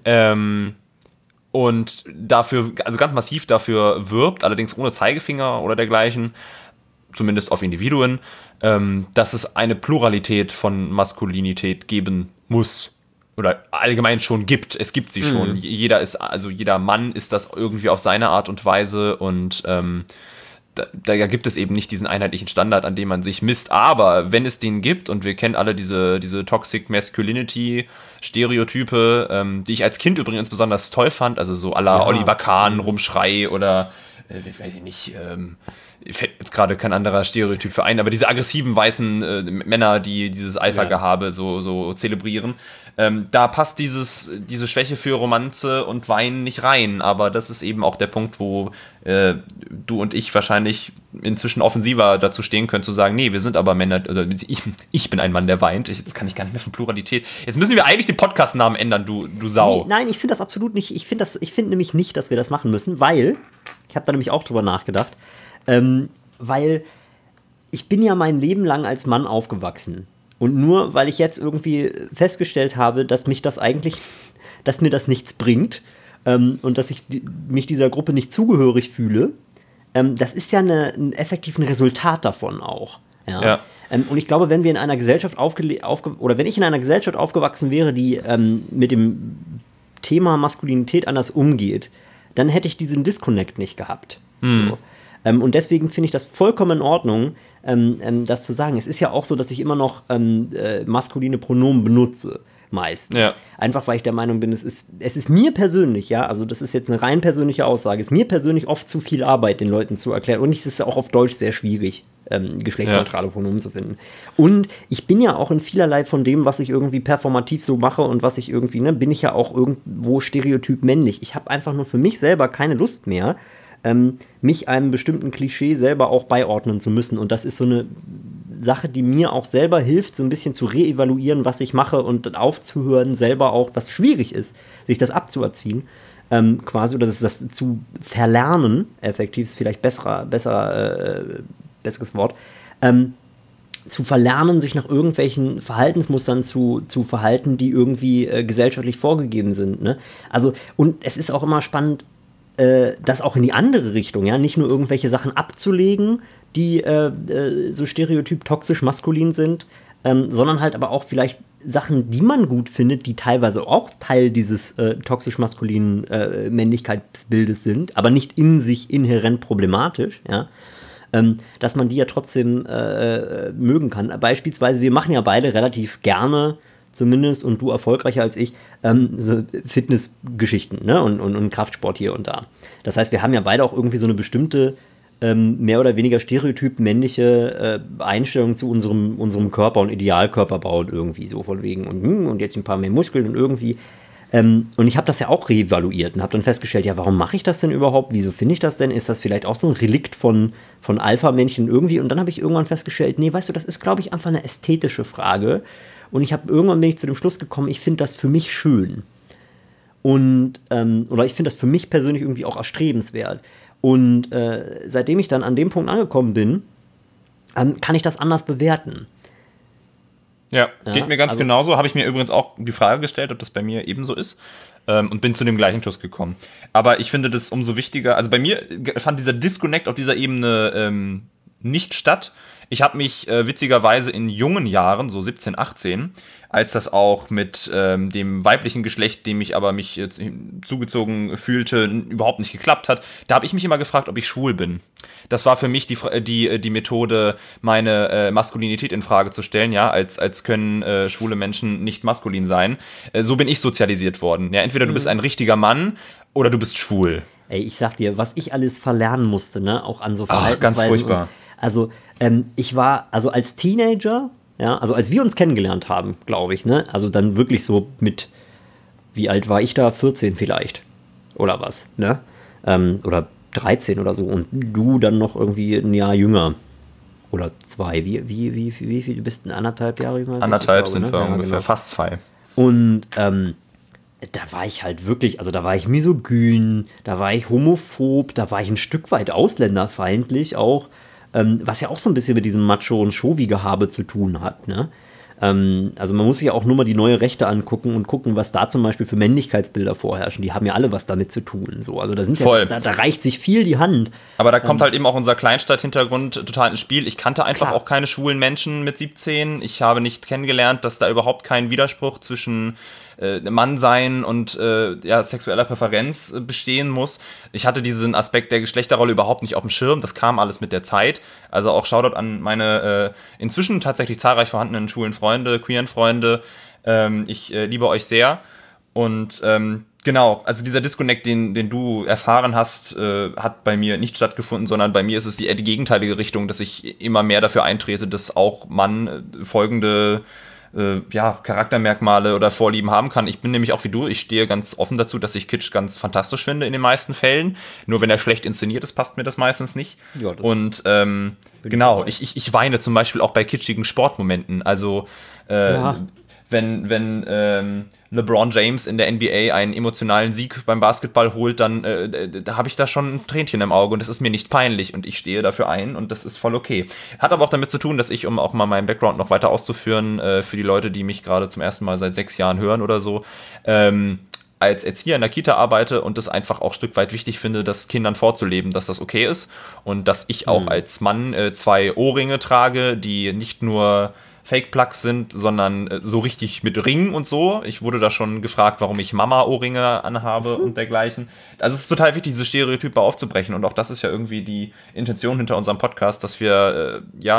Und dafür, also ganz massiv dafür wirbt, allerdings ohne Zeigefinger oder dergleichen, zumindest auf Individuen, dass es eine Pluralität von Maskulinität geben muss. Oder allgemein schon gibt. Es gibt sie schon. Jeder Mann ist das irgendwie auf seine Art und Weise und da gibt es eben nicht diesen einheitlichen Standard, an dem man sich misst. Aber wenn es den gibt, und wir kennen alle diese Toxic Masculinity Stereotype, die ich als Kind übrigens besonders toll fand, also so à la Oliver Kahn, Rumschrei oder weiß ich nicht, fällt jetzt gerade kein anderer Stereotyp für ein, aber diese aggressiven weißen Männer, die dieses Alpha-Gehabe so zelebrieren, da passt diese Schwäche für Romanze und Wein nicht rein, aber das ist eben auch der Punkt, wo du und ich wahrscheinlich inzwischen offensiver dazu stehen können, zu sagen, nee, wir sind aber Männer, oder ich bin ein Mann, der weint, jetzt kann ich gar nicht mehr von Pluralität, jetzt müssen wir eigentlich den Podcast-Namen ändern, du Sau. Nein, ich finde das absolut nicht, ich finde nämlich nicht, dass wir das machen müssen, weil, ich habe da nämlich auch drüber nachgedacht, weil ich bin ja mein Leben lang als Mann aufgewachsen. Und nur weil ich jetzt irgendwie festgestellt habe, dass mir das nichts bringt und dass ich mich dieser Gruppe nicht zugehörig fühle, das ist ja effektiv ein Resultat davon auch. Ja. Und ich glaube, wenn wir in einer Gesellschaft wenn ich in einer Gesellschaft aufgewachsen wäre, die mit dem Thema Maskulinität anders umgeht, dann hätte ich diesen Disconnect nicht gehabt. So. Und deswegen finde ich das vollkommen in Ordnung, das zu sagen. Es ist ja auch so, dass ich immer noch maskuline Pronomen benutze. meistens. Ja. Einfach, weil ich der Meinung bin, es ist mir persönlich, ja, also das ist jetzt eine rein persönliche Aussage, es ist mir persönlich oft zu viel Arbeit, den Leuten zu erklären. Und es ist auch auf Deutsch sehr schwierig, geschlechtsneutrale Pronomen zu finden. Und ich bin ja auch in vielerlei von dem, was ich irgendwie performativ so mache und was ich irgendwie, bin ich ja auch irgendwo stereotyp männlich. Ich habe einfach nur für mich selber keine Lust mehr, mich einem bestimmten Klischee selber auch beiordnen zu müssen. Und das ist so eine Sache, die mir auch selber hilft, so ein bisschen zu reevaluieren, was ich mache und dann aufzuhören, selber auch, was schwierig ist, sich das abzuerziehen, quasi, oder das zu verlernen, effektiv ist vielleicht besseres Wort, zu verlernen, sich nach irgendwelchen Verhaltensmustern zu verhalten, die irgendwie gesellschaftlich vorgegeben sind. Ne? Also, und es ist auch immer spannend, das auch in die andere Richtung, ja, nicht nur irgendwelche Sachen abzulegen, die so stereotyp toxisch maskulin sind, sondern halt aber auch vielleicht Sachen, die man gut findet, die teilweise auch Teil dieses toxisch maskulinen Männlichkeitsbildes sind, aber nicht in sich inhärent problematisch, ja, dass man die ja trotzdem mögen kann. Beispielsweise, wir machen ja beide relativ gerne, zumindest, und du erfolgreicher als ich, so Fitnessgeschichten, ne? und Kraftsport hier und da. Das heißt, wir haben ja beide auch irgendwie so eine bestimmte mehr oder weniger stereotyp männliche Einstellung zu unserem Körper und Idealkörperbau und irgendwie so von wegen und jetzt ein paar mehr Muskeln und irgendwie. Und ich habe das ja auch reevaluiert und habe dann festgestellt, ja, warum mache ich das denn überhaupt? Wieso finde ich das denn? Ist das vielleicht auch so ein Relikt von Alpha-Männchen irgendwie? Und dann habe ich irgendwann festgestellt, nee, weißt du, das ist, glaube ich, einfach eine ästhetische Frage. Und irgendwann bin ich zu dem Schluss gekommen, ich finde das für mich schön. Und, oder ich finde das für mich persönlich irgendwie auch erstrebenswert. Und seitdem ich dann an dem Punkt angekommen bin, kann ich das anders bewerten. Ja, geht mir ganz genauso. Habe ich mir übrigens auch die Frage gestellt, ob das bei mir ebenso ist. Und bin zu dem gleichen Schluss gekommen. Aber ich finde das umso wichtiger. Also bei mir fand dieser Disconnect auf dieser Ebene nicht statt. Ich habe mich witzigerweise in jungen Jahren, so 17, 18, als das auch mit dem weiblichen Geschlecht, dem ich aber mich zugezogen fühlte, überhaupt nicht geklappt hat, da habe ich mich immer gefragt, ob ich schwul bin. Das war für mich die Methode, meine Maskulinität in Frage zu stellen, ja, als können schwule Menschen nicht maskulin sein. So bin ich sozialisiert worden. Ja, entweder du bist ein richtiger Mann oder du bist schwul. Ey, ich sag dir, was ich alles verlernen musste, ne, auch an so Verhaltensweisen. Ganz furchtbar. Also, ich war, also als Teenager, ja, also als wir uns kennengelernt haben, glaube ich, ne, also dann wirklich so mit, wie alt war ich da? 14 vielleicht. Oder was, ne? Oder 13 oder so. Und du dann noch irgendwie ein Jahr jünger. Oder 2. Wie viel? Du bist 1,5 Jahre jünger? 1,5 sind wir ungefähr, genau. Fast 2. Und, da war ich halt wirklich, also da war ich misogyn, da war ich homophob, da war ich ein Stück weit ausländerfeindlich auch. Was ja auch so ein bisschen mit diesem Macho- und Chauvi-Gehabe zu tun hat, ne? Also man muss sich ja auch nur mal die neue Rechte angucken und gucken, was da zum Beispiel für Männlichkeitsbilder vorherrschen. Die haben ja alle was damit zu tun. So. Also da reicht sich viel die Hand. Aber da kommt halt eben auch unser Kleinstadt-Hintergrund total ins Spiel. Ich kannte einfach auch keine schwulen Menschen mit 17. Ich habe nicht kennengelernt, dass da überhaupt kein Widerspruch zwischen Mannsein und sexueller Präferenz bestehen muss. Ich hatte diesen Aspekt der Geschlechterrolle überhaupt nicht auf dem Schirm. Das kam alles mit der Zeit. Also auch Shoutout an meine inzwischen tatsächlich zahlreich vorhandenen schwulen Freunde, queeren Freunde. Ich liebe euch sehr. Und genau, also dieser Disconnect, den du erfahren hast, hat bei mir nicht stattgefunden, sondern bei mir ist es die gegenteilige Richtung, dass ich immer mehr dafür eintrete, dass auch Mann folgende Charaktermerkmale oder Vorlieben haben kann. Ich bin nämlich auch wie du, ich stehe ganz offen dazu, dass ich Kitsch ganz fantastisch finde in den meisten Fällen. Nur wenn er schlecht inszeniert ist, passt mir das meistens nicht. Ja, das und genau, ich weine zum Beispiel auch bei kitschigen Sportmomenten. Also wenn LeBron James in der NBA einen emotionalen Sieg beim Basketball holt, dann da habe ich da schon ein Tränchen im Auge und das ist mir nicht peinlich und ich stehe dafür ein und das ist voll okay. Hat aber auch damit zu tun, dass ich, um auch mal meinen Background noch weiter auszuführen, für die Leute, die mich gerade zum ersten Mal seit 6 Jahren hören oder so, als Erzieher in der Kita arbeite und das einfach auch ein Stück weit wichtig finde, das Kindern vorzuleben, dass das okay ist und dass ich auch als Mann 2 Ohrringe trage, die nicht nur Fake-Plugs sind, sondern so richtig mit Ringen und so. Ich wurde da schon gefragt, warum ich Mama-Ohrringe anhabe und dergleichen. Also es ist total wichtig, diese Stereotype aufzubrechen und auch das ist ja irgendwie die Intention hinter unserem Podcast, dass wir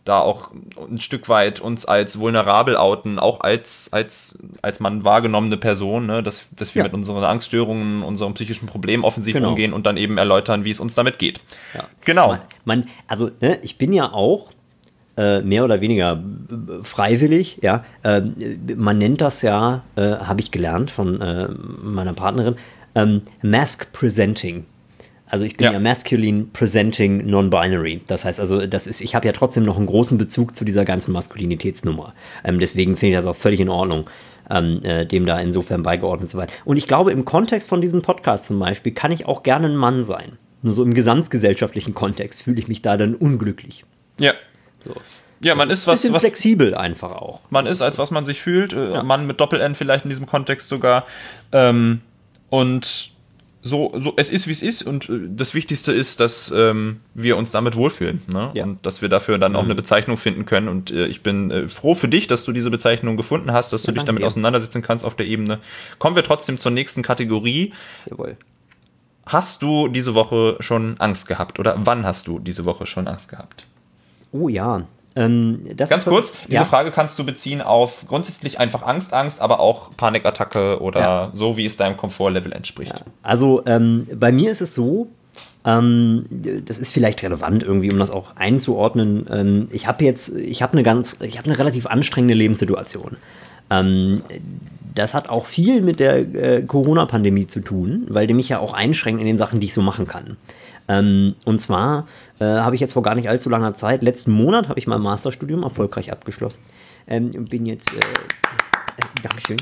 da auch ein Stück weit uns als vulnerabel outen, auch als man wahrgenommene Person, ne? Dass wir mit unseren Angststörungen, unseren psychischen Problemen offensiv umgehen und dann eben erläutern, wie es uns damit geht. Ja. Genau. Also ich bin ja auch mehr oder weniger freiwillig, ja. Man nennt das ja, habe ich gelernt von meiner Partnerin, Mask Presenting. Also ich bin ja masculine presenting non-binary. Das heißt also, ich habe ja trotzdem noch einen großen Bezug zu dieser ganzen Maskulinitätsnummer. Deswegen finde ich das auch völlig in Ordnung, dem da insofern beigeordnet zu werden. Und ich glaube, im Kontext von diesem Podcast zum Beispiel kann ich auch gerne ein Mann sein. Nur so im gesamtgesellschaftlichen Kontext fühle ich mich da dann unglücklich. Ja. So. Ja, man ist was flexibel einfach auch. Man ist, als was man sich fühlt. Mann mit Doppel-N vielleicht in diesem Kontext sogar. Und so, es ist, wie es ist. Und das Wichtigste ist, dass wir uns damit wohlfühlen. Ne? Ja. Und dass wir dafür dann auch eine Bezeichnung finden können. Und ich bin froh für dich, dass du diese Bezeichnung gefunden hast, dass du dich damit auseinandersetzen kannst auf der Ebene. Kommen wir trotzdem zur nächsten Kategorie. Jawohl. Hast du diese Woche schon Angst gehabt? Oder wann hast du diese Woche schon Angst gehabt? Oh ja. Ganz kurz, diese Frage kannst du beziehen auf grundsätzlich einfach Angst, aber auch Panikattacke oder so, wie es deinem Komfortlevel entspricht. Ja. Also bei mir ist es so, das ist vielleicht relevant irgendwie, um das auch einzuordnen. Ich habe eine relativ anstrengende Lebenssituation. Das hat auch viel mit der Corona-Pandemie zu tun, weil die mich ja auch einschränkt in den Sachen, die ich so machen kann. Und zwar habe ich jetzt vor gar nicht allzu langer Zeit, letzten Monat habe ich mein Masterstudium erfolgreich abgeschlossen. Bin jetzt, Dankeschön,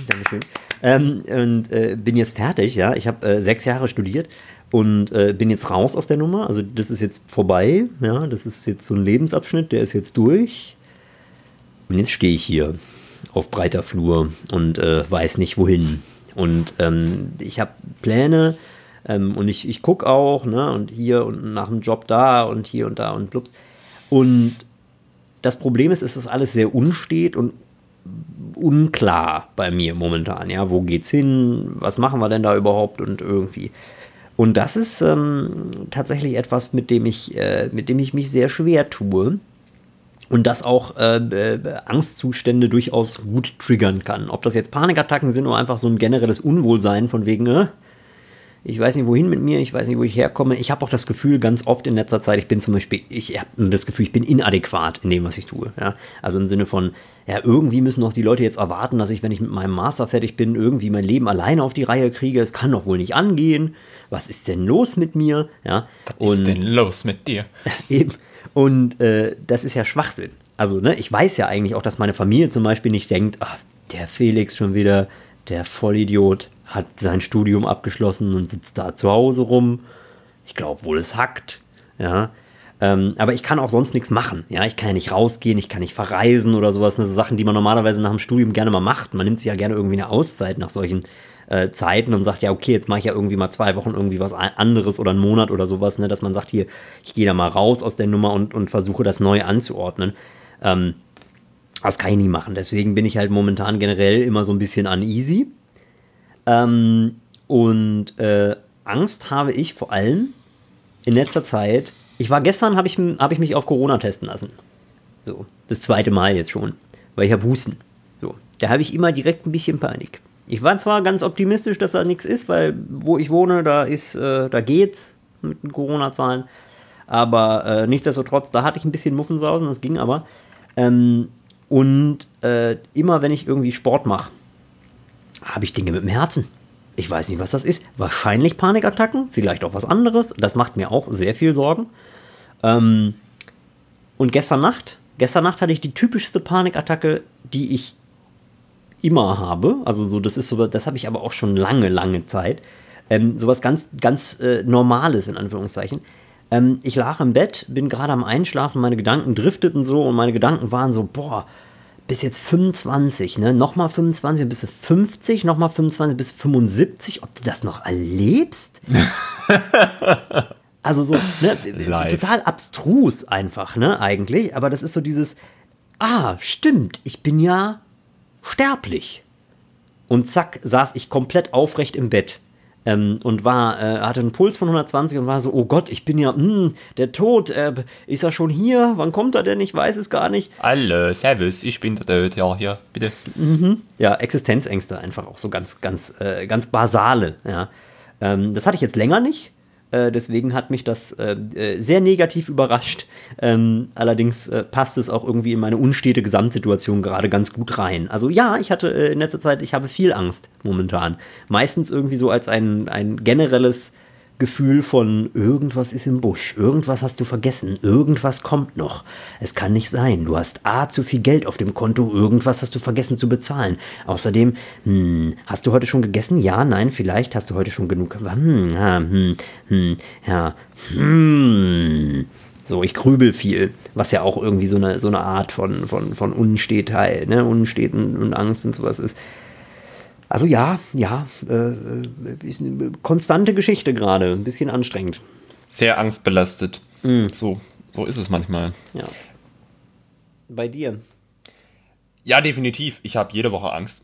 bin jetzt fertig, ja. Ich habe 6 Jahre studiert und bin jetzt raus aus der Nummer. Also das ist jetzt vorbei, ja. Das ist jetzt so ein Lebensabschnitt, der ist jetzt durch. Und jetzt stehe ich hier auf breiter Flur und weiß nicht wohin. Und ich habe Pläne. Und ich gucke auch, ne, und hier und nach dem Job da und hier und da und blups. Und das Problem ist, es ist alles sehr unstet und unklar bei mir momentan. Ja, wo geht's hin? Was machen wir denn da überhaupt? Und irgendwie. Und das ist tatsächlich etwas, mit dem ich mich sehr schwer tue. Und das auch Angstzustände durchaus gut triggern kann. Ob das jetzt Panikattacken sind oder einfach so ein generelles Unwohlsein von wegen, ich weiß nicht, wohin mit mir, ich weiß nicht, wo ich herkomme. Ich habe auch das Gefühl, ganz oft in letzter Zeit, ich habe das Gefühl, ich bin inadäquat in dem, was ich tue. Ja? Also im Sinne von, ja, irgendwie müssen doch die Leute jetzt erwarten, dass ich, wenn ich mit meinem Master fertig bin, irgendwie mein Leben alleine auf die Reihe kriege. Es kann doch wohl nicht angehen. Was ist denn los mit mir? Ja? Was ist denn los mit dir? Eben. Und das ist ja Schwachsinn. Also, ne, ich weiß ja eigentlich auch, dass meine Familie zum Beispiel nicht denkt, ach, der Felix schon wieder, der Vollidiot, hat sein Studium abgeschlossen und sitzt da zu Hause rum. Ich glaube wohl, es hackt. Ja. Aber ich kann auch sonst nichts machen. Ja. Ich kann ja nicht rausgehen, ich kann nicht verreisen oder sowas. Das sind Sachen, die man normalerweise nach dem Studium gerne mal macht. Man nimmt sich ja gerne irgendwie eine Auszeit nach solchen Zeiten und sagt, ja, okay, jetzt mache ich ja irgendwie mal 2 Wochen irgendwie was anderes oder einen Monat oder sowas, ne, dass man sagt, hier, ich gehe da mal raus aus der Nummer und versuche das neu anzuordnen. Das kann ich nie machen. Deswegen bin ich halt momentan generell immer so ein bisschen uneasy. Angst habe ich vor allem in letzter Zeit. Gestern habe ich mich auf Corona testen lassen. So, das 2. Mal jetzt schon, weil ich habe Husten. So, da habe ich immer direkt ein bisschen Panik. Ich war zwar ganz optimistisch, dass da nichts ist, weil wo ich wohne, da geht's mit den Corona-Zahlen, aber nichtsdestotrotz, da hatte ich ein bisschen Muffensausen, das ging aber. Immer wenn ich irgendwie Sport mache, habe ich Dinge mit dem Herzen. Ich weiß nicht, was das ist. Wahrscheinlich Panikattacken, vielleicht auch was anderes. Das macht mir auch sehr viel Sorgen. Und gestern Nacht hatte ich die typischste Panikattacke, die ich immer habe. Also so, das habe ich aber auch schon lange Zeit. Sowas ganz, ganz Normales, in Anführungszeichen. Ich lag im Bett, bin gerade am Einschlafen, meine Gedanken drifteten so und meine Gedanken waren so, boah, bis jetzt 25, ne? Nochmal 25, bis du 50, nochmal 25, bis 75, ob du das noch erlebst? Also so, ne? Total abstrus einfach, ne, eigentlich. Aber das ist so dieses, stimmt, ich bin ja sterblich. Und zack, saß ich komplett aufrecht im Bett. Und hatte einen Puls von 120 und war so, oh Gott, ich bin ja, der Tod, ist er schon hier? Wann kommt er denn? Ich weiß es gar nicht. Hallo, servus, ich bin der Tod, ja, hier, bitte. Ja, Existenzängste einfach auch so ganz basale, ja. Das hatte ich jetzt länger nicht. Deswegen hat mich das sehr negativ überrascht. Allerdings passt es auch irgendwie in meine unstete Gesamtsituation gerade ganz gut rein. Also ja, ich hatte in letzter Zeit, ich habe viel Angst momentan. Meistens irgendwie so als ein generelles Gefühl von irgendwas ist im Busch, irgendwas hast du vergessen, irgendwas kommt noch. Es kann nicht sein, du hast zu viel Geld auf dem Konto, irgendwas hast du vergessen zu bezahlen. Außerdem, hast du heute schon gegessen? Ja, nein, vielleicht hast du heute schon genug. So, ich grübel viel, was ja auch irgendwie so eine Art von Unstetheit, ne, Unsteten und Angst und sowas ist. Also ist eine konstante Geschichte gerade, ein bisschen anstrengend. Sehr angstbelastet. So ist es manchmal. Ja. Bei dir? Ja, definitiv. Ich habe jede Woche Angst.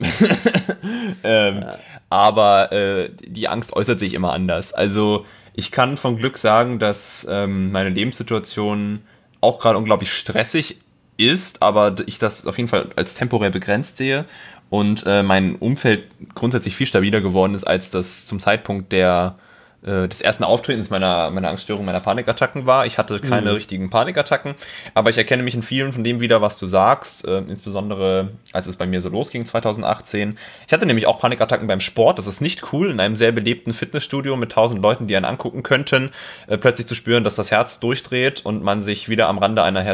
Aber die Angst äußert sich immer anders. Also ich kann von Glück sagen, dass meine Lebenssituation auch gerade unglaublich stressig ist, aber ich das auf jeden Fall als temporär begrenzt sehe. Und mein Umfeld grundsätzlich viel stabiler geworden ist, als das zum Zeitpunkt des ersten Auftretens meiner Angststörung, meiner Panikattacken war. Ich hatte keine richtigen Panikattacken, aber ich erkenne mich in vielen von dem wieder, was du sagst, insbesondere als es bei mir so losging 2018. Ich hatte nämlich auch Panikattacken beim Sport, das ist nicht cool, in einem sehr belebten Fitnessstudio mit 1000 Leuten, die einen angucken könnten, plötzlich zu spüren, dass das Herz durchdreht und man sich wieder am Rande einer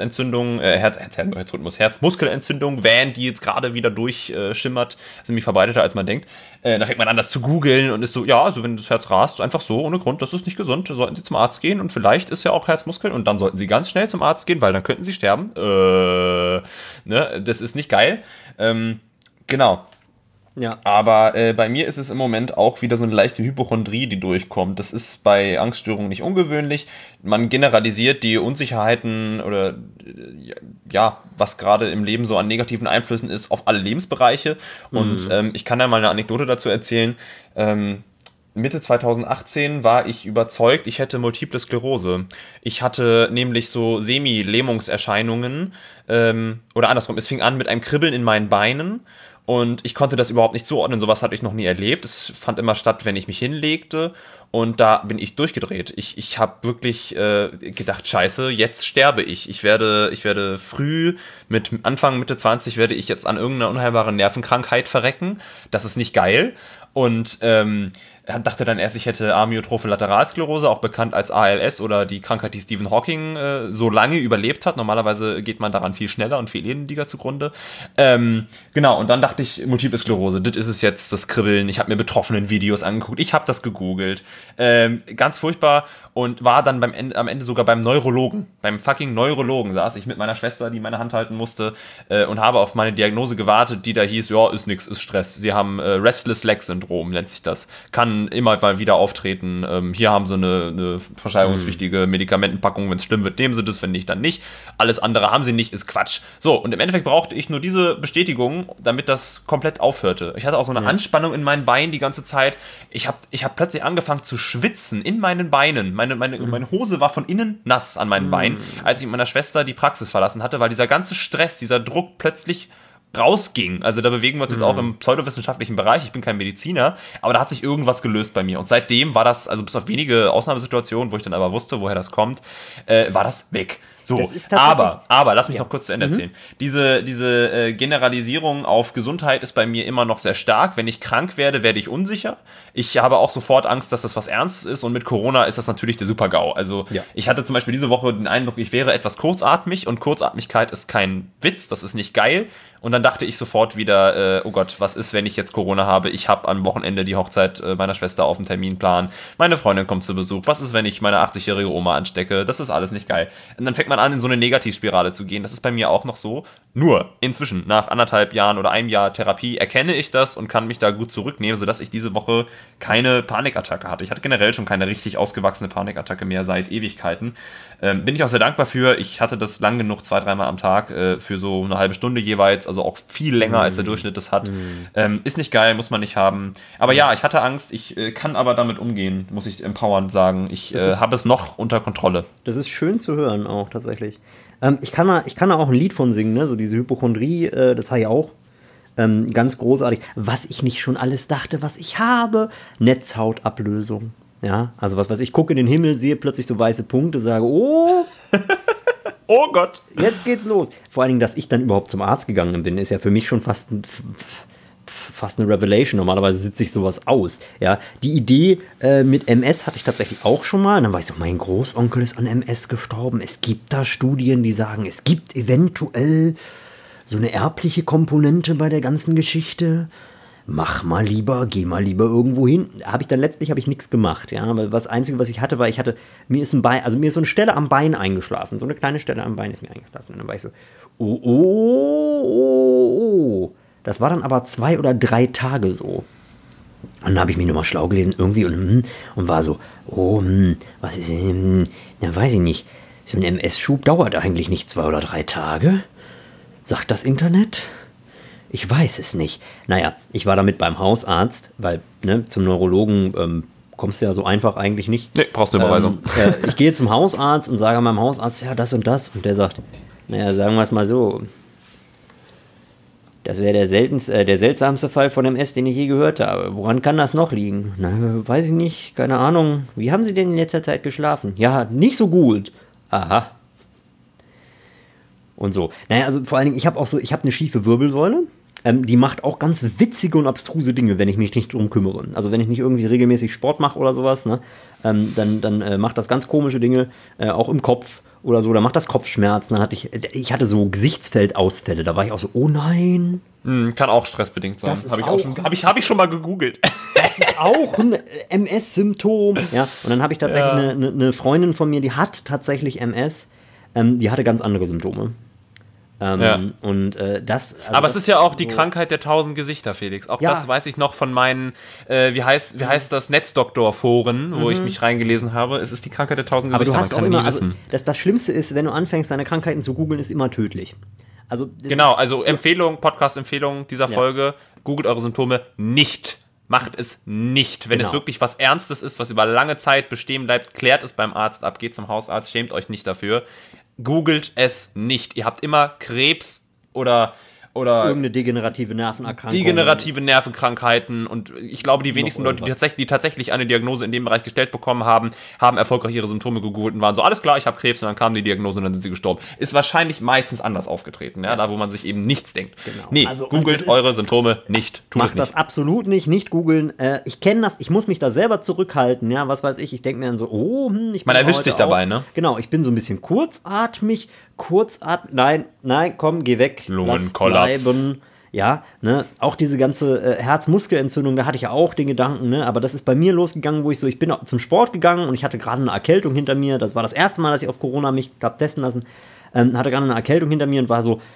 Herzmuskelentzündung wähnt, die jetzt gerade wieder durchschimmert, ist nämlich verbreiteter, als man denkt. Da fängt man an, das zu googeln und ist so, ja, also wenn das Herz rast, einfach so, ohne Grund, das ist nicht gesund, da sollten Sie zum Arzt gehen und vielleicht ist ja auch Herzmuskel und dann sollten Sie ganz schnell zum Arzt gehen, weil dann könnten Sie sterben. Ne, das ist nicht geil. Genau. Ja. Aber bei mir ist es im Moment auch wieder so eine leichte Hypochondrie, die durchkommt. Das ist bei Angststörungen nicht ungewöhnlich. Man generalisiert die Unsicherheiten oder was gerade im Leben so an negativen Einflüssen ist, auf alle Lebensbereiche. Und ich kann da mal eine Anekdote dazu erzählen. Mitte 2018 war ich überzeugt, ich hätte Multiple Sklerose. Ich hatte nämlich so Semi-Lähmungserscheinungen oder andersrum, es fing an mit einem Kribbeln in meinen Beinen und ich konnte das überhaupt nicht zuordnen, sowas hatte ich noch nie erlebt. Es fand immer statt, wenn ich mich hinlegte und da bin ich durchgedreht. Ich habe wirklich gedacht, scheiße, jetzt sterbe ich. Ich werde früh, mit Anfang, Mitte 20 werde ich jetzt an irgendeiner unheilbaren Nervenkrankheit verrecken. Das ist nicht geil. Und dachte dann erst, ich hätte Amyotrophe Lateralsklerose, auch bekannt als ALS oder die Krankheit, die Stephen Hawking so lange überlebt hat. Normalerweise geht man daran viel schneller und viel elendiger zugrunde. Genau, und dann dachte ich, Multiple Sklerose, das ist es jetzt, das Kribbeln. Ich habe mir betroffenen Videos angeguckt, ich habe das gegoogelt. Ganz furchtbar und war dann am Ende sogar beim Neurologen. Beim fucking Neurologen saß ich mit meiner Schwester, die meine Hand halten musste und habe auf meine Diagnose gewartet, die da hieß, ja, ist nix, ist Stress. Sie haben Restless Leg Syndrom, nennt sich das. Kann immer mal wieder auftreten. Hier haben sie eine verschreibungspflichtige Medikamentenpackung. Wenn es schlimm wird, nehmen sie das, wenn nicht, dann nicht. Alles andere haben sie nicht, ist Quatsch. So, und im Endeffekt brauchte ich nur diese Bestätigung, damit das komplett aufhörte. Ich hatte auch so eine Anspannung in meinen Beinen die ganze Zeit. Ich hab plötzlich angefangen zu schwitzen in meinen Beinen. Meine Hose war von innen nass an meinen Beinen, als ich mit meiner Schwester die Praxis verlassen hatte, weil dieser ganze Stress, dieser Druck plötzlich rausging. Also da bewegen wir uns jetzt auch im pseudowissenschaftlichen Bereich. Ich bin kein Mediziner, aber da hat sich irgendwas gelöst bei mir. Und seitdem war das, also bis auf wenige Ausnahmesituationen, wo ich dann aber wusste, woher das kommt, war das weg. So, aber lass mich noch kurz zu Ende erzählen. Diese Generalisierung auf Gesundheit ist bei mir immer noch sehr stark. Wenn ich krank werde, werde ich unsicher. Ich habe auch sofort Angst, dass das was Ernstes ist und mit Corona ist das natürlich der Super-GAU. Also ich hatte zum Beispiel diese Woche den Eindruck, ich wäre etwas kurzatmig und Kurzatmigkeit ist kein Witz, das ist nicht geil. Und dann dachte ich sofort wieder, oh Gott, was ist, wenn ich jetzt Corona habe? Ich habe am Wochenende die Hochzeit meiner Schwester auf dem Terminplan. Meine Freundin kommt zu Besuch. Was ist, wenn ich meine 80-jährige Oma anstecke? Das ist alles nicht geil. Und dann fängt man man an, in so eine Negativspirale zu gehen. Das ist bei mir auch noch so. Nur inzwischen, nach 1,5 Jahren oder einem Jahr Therapie, erkenne ich das und kann mich da gut zurücknehmen, sodass ich diese Woche keine Panikattacke hatte. Ich hatte generell schon keine richtig ausgewachsene Panikattacke mehr seit Ewigkeiten. Bin ich auch sehr dankbar für. Ich hatte das lang genug, 2-3 Mal am Tag, für so eine halbe Stunde jeweils, also auch viel länger, als der Durchschnitt das hat. Ist nicht geil, muss man nicht haben. Aber ja, ich hatte Angst, ich kann aber damit umgehen, muss ich empowernd sagen. Ich habe es noch unter Kontrolle. Das ist schön zu hören auch, tatsächlich. Ich kann da auch ein Lied von singen, ne? So diese Hypochondrie, das habe ich auch. Ganz großartig. Was ich nicht schon alles dachte, was ich habe. Netzhautablösung. Ja, also was weiß ich, gucke in den Himmel, sehe plötzlich so weiße Punkte, sage, oh, oh Gott, jetzt geht's los. Vor allen Dingen, dass ich dann überhaupt zum Arzt gegangen bin, ist ja für mich schon fast eine Revelation. Normalerweise sitze ich sowas aus. Ja, die Idee mit MS hatte ich tatsächlich auch schon mal. Und dann war ich so, mein Großonkel ist an MS gestorben. Es gibt da Studien, die sagen, es gibt eventuell so eine erbliche Komponente bei der ganzen Geschichte. Mach mal lieber, geh mal lieber irgendwo hin. Letztlich habe ich nichts gemacht. Ja, aber das Einzige, was ich hatte, mir ist so eine Stelle am Bein eingeschlafen. So eine kleine Stelle am Bein ist mir eingeschlafen. Und dann war ich so, oh. Das war dann aber 2 oder 3 Tage so. Und dann habe ich mich nochmal schlau gelesen irgendwie und war so, was ist, weiß ich nicht. So ein MS-Schub dauert eigentlich nicht 2 oder 3 Tage. Sagt das Internet? Ich weiß es nicht. Naja, ich war damit beim Hausarzt, weil zum Neurologen kommst du ja so einfach eigentlich nicht. Nee, brauchst du eine Überweisung. Ich gehe zum Hausarzt und sage meinem Hausarzt, ja, das und das. Und der sagt, naja, sagen wir es mal so, das wäre der seltsamste Fall von MS, den ich je gehört habe. Woran kann das noch liegen? Na, weiß ich nicht, keine Ahnung. Wie haben Sie denn in letzter Zeit geschlafen? Ja, nicht so gut. Aha. Und so. Naja, also vor allen Dingen, ich habe eine schiefe Wirbelsäule. Die macht auch ganz witzige und abstruse Dinge, wenn ich mich nicht drum kümmere. Also wenn ich nicht irgendwie regelmäßig Sport mache oder sowas, ne, dann macht das ganz komische Dinge, auch im Kopf oder so. Da macht das Kopfschmerzen. Ich hatte so Gesichtsfeldausfälle. Da war ich auch so, oh nein. Kann auch stressbedingt sein. Hab ich schon mal gegoogelt. Das ist auch ein MS-Symptom. Ja, und dann habe ich tatsächlich eine Freundin von mir, die hat tatsächlich MS. Die hatte ganz andere Symptome. Und das. Also aber es ist ja auch die Krankheit der 1000 Gesichter, Felix. Auch das weiß ich noch von meinen, wie heißt das, Netzdoktor-Foren, wo ich mich reingelesen habe. Es ist die Krankheit der 1000 Gesichter, man kann nie wissen. Das Schlimmste ist, wenn du anfängst, deine Krankheiten zu googeln, ist immer tödlich. Also, Podcast-Empfehlung dieser Folge, googelt eure Symptome nicht. Macht es nicht. Wenn es wirklich was Ernstes ist, was über lange Zeit bestehen bleibt, klärt es beim Arzt ab, geht zum Hausarzt, schämt euch nicht dafür. Googelt es nicht. Ihr habt immer Krebs oder irgendeine degenerative Nervenerkrankung. Degenerative Nervenkrankheiten und ich glaube, die wenigsten Leute, die tatsächlich eine Diagnose in dem Bereich gestellt bekommen haben erfolgreich ihre Symptome gegoogelt und waren so, alles klar, ich habe Krebs und dann kam die Diagnose und dann sind sie gestorben. Ist wahrscheinlich meistens anders aufgetreten, ja, da wo man sich eben nichts denkt. Genau. Nee, also, googelt eure Symptome nicht. Macht das absolut nicht googeln. Ich kenne das, ich muss mich da selber zurückhalten, ja, was weiß ich denke mir dann so, man erwischt sich dabei, ne? Genau, ich bin so ein bisschen kurzatmig, nein, komm, geh weg. Lungenkollaps. Ja, ne, auch diese ganze Herzmuskelentzündung, da hatte ich ja auch den Gedanken, ne, aber das ist bei mir losgegangen, ich bin zum Sport gegangen und ich hatte gerade eine Erkältung hinter mir, das war das erste Mal, dass ich auf Corona mich habe testen lassen, hatte gerade eine Erkältung hinter mir und war so,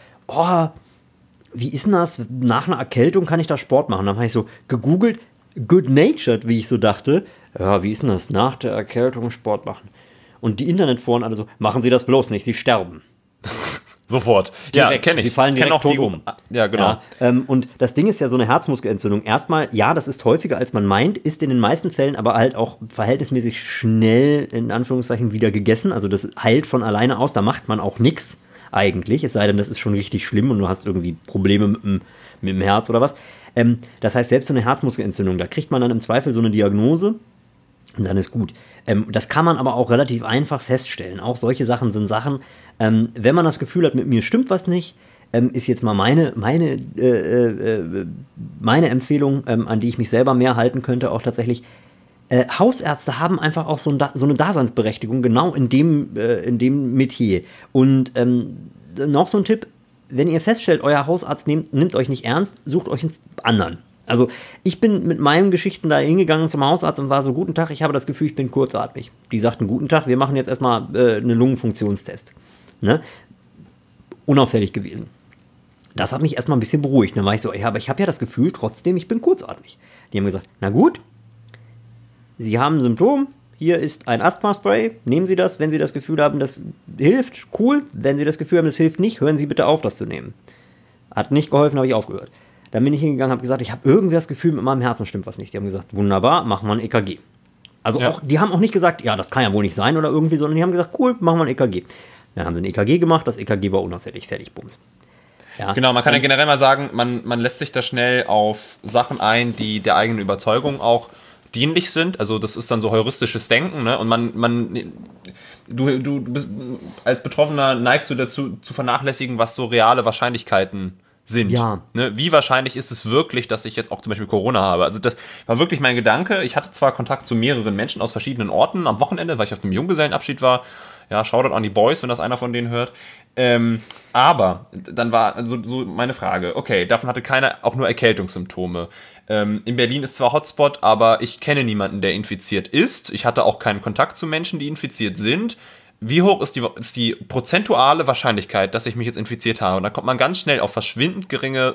wie ist denn das, nach einer Erkältung kann ich da Sport machen? Dann habe ich so gegoogelt, good-natured, wie ich so dachte, ja, wie ist denn das, nach der Erkältung Sport machen? Und die Internetforen alle so, machen Sie das bloß nicht, Sie sterben. Sofort. Direkt. Ja, kenne ich. Sie fallen direkt tot um. Ja, genau. Ja, und das Ding ist ja so eine Herzmuskelentzündung. Erstmal, ja, das ist häufiger, als man meint, ist in den meisten Fällen aber halt auch verhältnismäßig schnell, in Anführungszeichen, wieder gegessen. Also das heilt von alleine aus, da macht man auch nichts eigentlich, es sei denn, das ist schon richtig schlimm und du hast irgendwie Probleme mit dem Herz oder was. Das heißt, selbst so eine Herzmuskelentzündung, da kriegt man dann im Zweifel so eine Diagnose und dann ist gut. Das kann man aber auch relativ einfach feststellen. Auch solche Sachen sind Sachen, wenn man das Gefühl hat, mit mir stimmt was nicht, ist jetzt mal meine Empfehlung, an die ich mich selber mehr halten könnte, auch tatsächlich. Hausärzte haben einfach auch so eine Daseinsberechtigung, genau in dem Metier. Und noch so ein Tipp, wenn ihr feststellt, euer Hausarzt nimmt euch nicht ernst, sucht euch einen anderen. Also ich bin mit meinen Geschichten da hingegangen zum Hausarzt und war so, guten Tag, ich habe das Gefühl, ich bin kurzatmig. Die sagten, guten Tag, wir machen jetzt erstmal einen Lungenfunktionstest. Ne? Unauffällig gewesen. Das hat mich erstmal ein bisschen beruhigt. Dann war ich so, ja, aber ich habe ja das Gefühl, trotzdem, ich bin kurzatmig. Die haben gesagt, na gut, Sie haben ein Symptom, hier ist ein Asthma-Spray, nehmen Sie das, wenn Sie das Gefühl haben, das hilft, cool. Wenn Sie das Gefühl haben, das hilft nicht, hören Sie bitte auf, das zu nehmen. Hat nicht geholfen, habe ich aufgehört. Dann bin ich hingegangen, habe gesagt, ich habe irgendwie das Gefühl, mit meinem Herzen stimmt was nicht. Die haben gesagt, wunderbar, machen wir ein EKG. Also auch, die haben auch nicht gesagt, ja, das kann ja wohl nicht sein oder irgendwie, sondern die haben gesagt, cool, machen wir ein EKG. Dann haben sie ein EKG gemacht, das EKG war unauffällig, fertig, bums. Ja. Genau, man kann ja generell mal sagen, man lässt sich da schnell auf Sachen ein, die der eigenen Überzeugung auch dienlich sind. Also das ist dann so heuristisches Denken, ne? Und du bist als Betroffener neigst du dazu zu vernachlässigen, was so reale Wahrscheinlichkeiten sind. Ja. Ne? Wie wahrscheinlich ist es wirklich, dass ich jetzt auch zum Beispiel Corona habe? Also das war wirklich mein Gedanke. Ich hatte zwar Kontakt zu mehreren Menschen aus verschiedenen Orten am Wochenende, weil ich auf einem Junggesellenabschied war. Ja, Shoutout an die Boys, wenn das einer von denen hört. Aber dann war also so meine Frage, okay, davon hatte keiner auch nur Erkältungssymptome. In Berlin ist zwar Hotspot, aber ich kenne niemanden, der infiziert ist. Ich hatte auch keinen Kontakt zu Menschen, die infiziert sind. Wie hoch ist die prozentuale Wahrscheinlichkeit, dass ich mich jetzt infiziert habe? Und da kommt man ganz schnell auf verschwindend geringe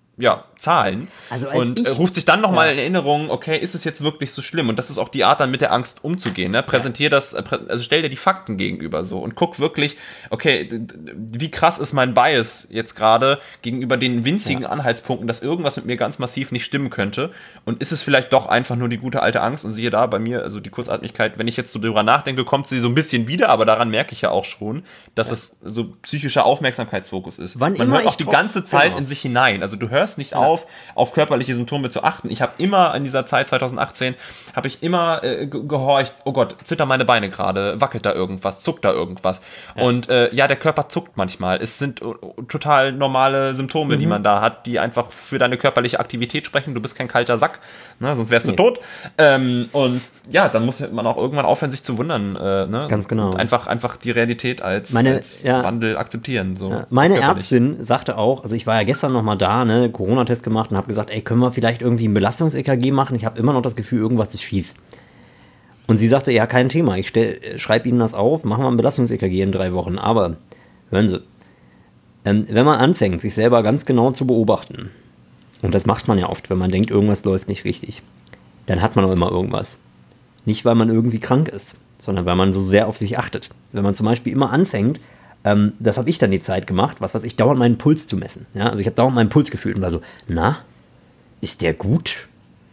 Zahlen Also ruft sich dann nochmal in Erinnerung, okay, ist es jetzt wirklich so schlimm? Und das ist auch die Art, dann mit der Angst umzugehen. Ne? Also stell dir die Fakten gegenüber so und guck wirklich, okay, wie krass ist mein Bias jetzt gerade gegenüber den winzigen Anhaltspunkten, dass irgendwas mit mir ganz massiv nicht stimmen könnte? Und ist es vielleicht doch einfach nur die gute alte Angst? Und siehe da, bei mir, also die Kurzatmigkeit, wenn ich jetzt so drüber nachdenke, kommt sie so ein bisschen wieder, aber daran merke ich ja auch schon, dass es so psychischer Aufmerksamkeitsfokus ist. Man hört auch die ganze Zeit in sich hinein. Also du hörst nicht auf körperliche Symptome zu achten. Ich habe immer in dieser Zeit 2018 gehorcht, oh Gott, zittern meine Beine gerade, wackelt da irgendwas, zuckt da irgendwas. Ja. Und der Körper zuckt manchmal. Es sind total normale Symptome, die man da hat, die einfach für deine körperliche Aktivität sprechen. Du bist kein kalter Sack, ne? Sonst wärst du tot. Und dann muss man auch irgendwann aufhören, sich zu wundern. Ne? Ganz genau. Und einfach die Realität als Wandel akzeptieren. So meine Ärztin sagte auch, also ich war ja gestern noch mal da, ne, Corona-Test gemacht und habe gesagt, ey, können wir vielleicht irgendwie ein Belastungs-EKG machen? Ich habe immer noch das Gefühl, irgendwas ist schief. Und sie sagte, ja, kein Thema, ich schreibe Ihnen das auf, machen wir ein Belastungs-EKG in 3 Wochen. Aber, hören Sie, wenn man anfängt, sich selber ganz genau zu beobachten, und das macht man ja oft, wenn man denkt, irgendwas läuft nicht richtig, dann hat man auch immer irgendwas. Nicht, weil man irgendwie krank ist, sondern weil man so sehr auf sich achtet. Wenn man zum Beispiel immer anfängt, das habe ich dann die Zeit gemacht, dauernd meinen Puls zu messen. Ja? Also ich habe dauernd meinen Puls gefühlt und war so, na, ist der gut?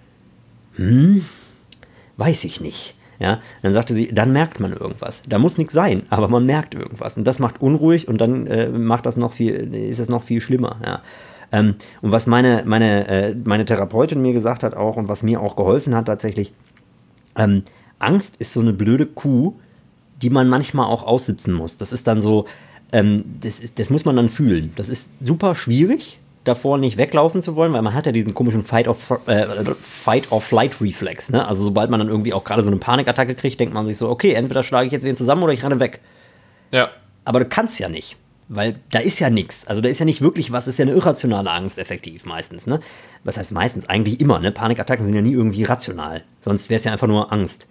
Weiß ich nicht. Ja? Dann sagte sie, dann merkt man irgendwas. Da muss nichts sein, aber man merkt irgendwas. Und das macht unruhig und dann ist es noch viel schlimmer. Ja? Und was meine Therapeutin mir gesagt hat auch und was mir auch geholfen hat tatsächlich, Angst ist so eine blöde Kuh, die man manchmal auch aussitzen muss. Das ist dann so, das muss man dann fühlen. Das ist super schwierig, davor nicht weglaufen zu wollen, weil man hat ja diesen komischen Fight-or-Flight-Reflex. Ne? Also sobald man dann irgendwie auch gerade so eine Panikattacke kriegt, denkt man sich so, okay, entweder schlage ich jetzt wen zusammen oder ich renne weg. Ja. Aber du kannst ja nicht, weil da ist ja nichts. Also da ist ja nicht wirklich was, ist ja eine irrationale Angst effektiv meistens. Ne? Was heißt meistens? Eigentlich immer. Ne? Panikattacken sind ja nie irgendwie rational. Sonst wäre es ja einfach nur Angst.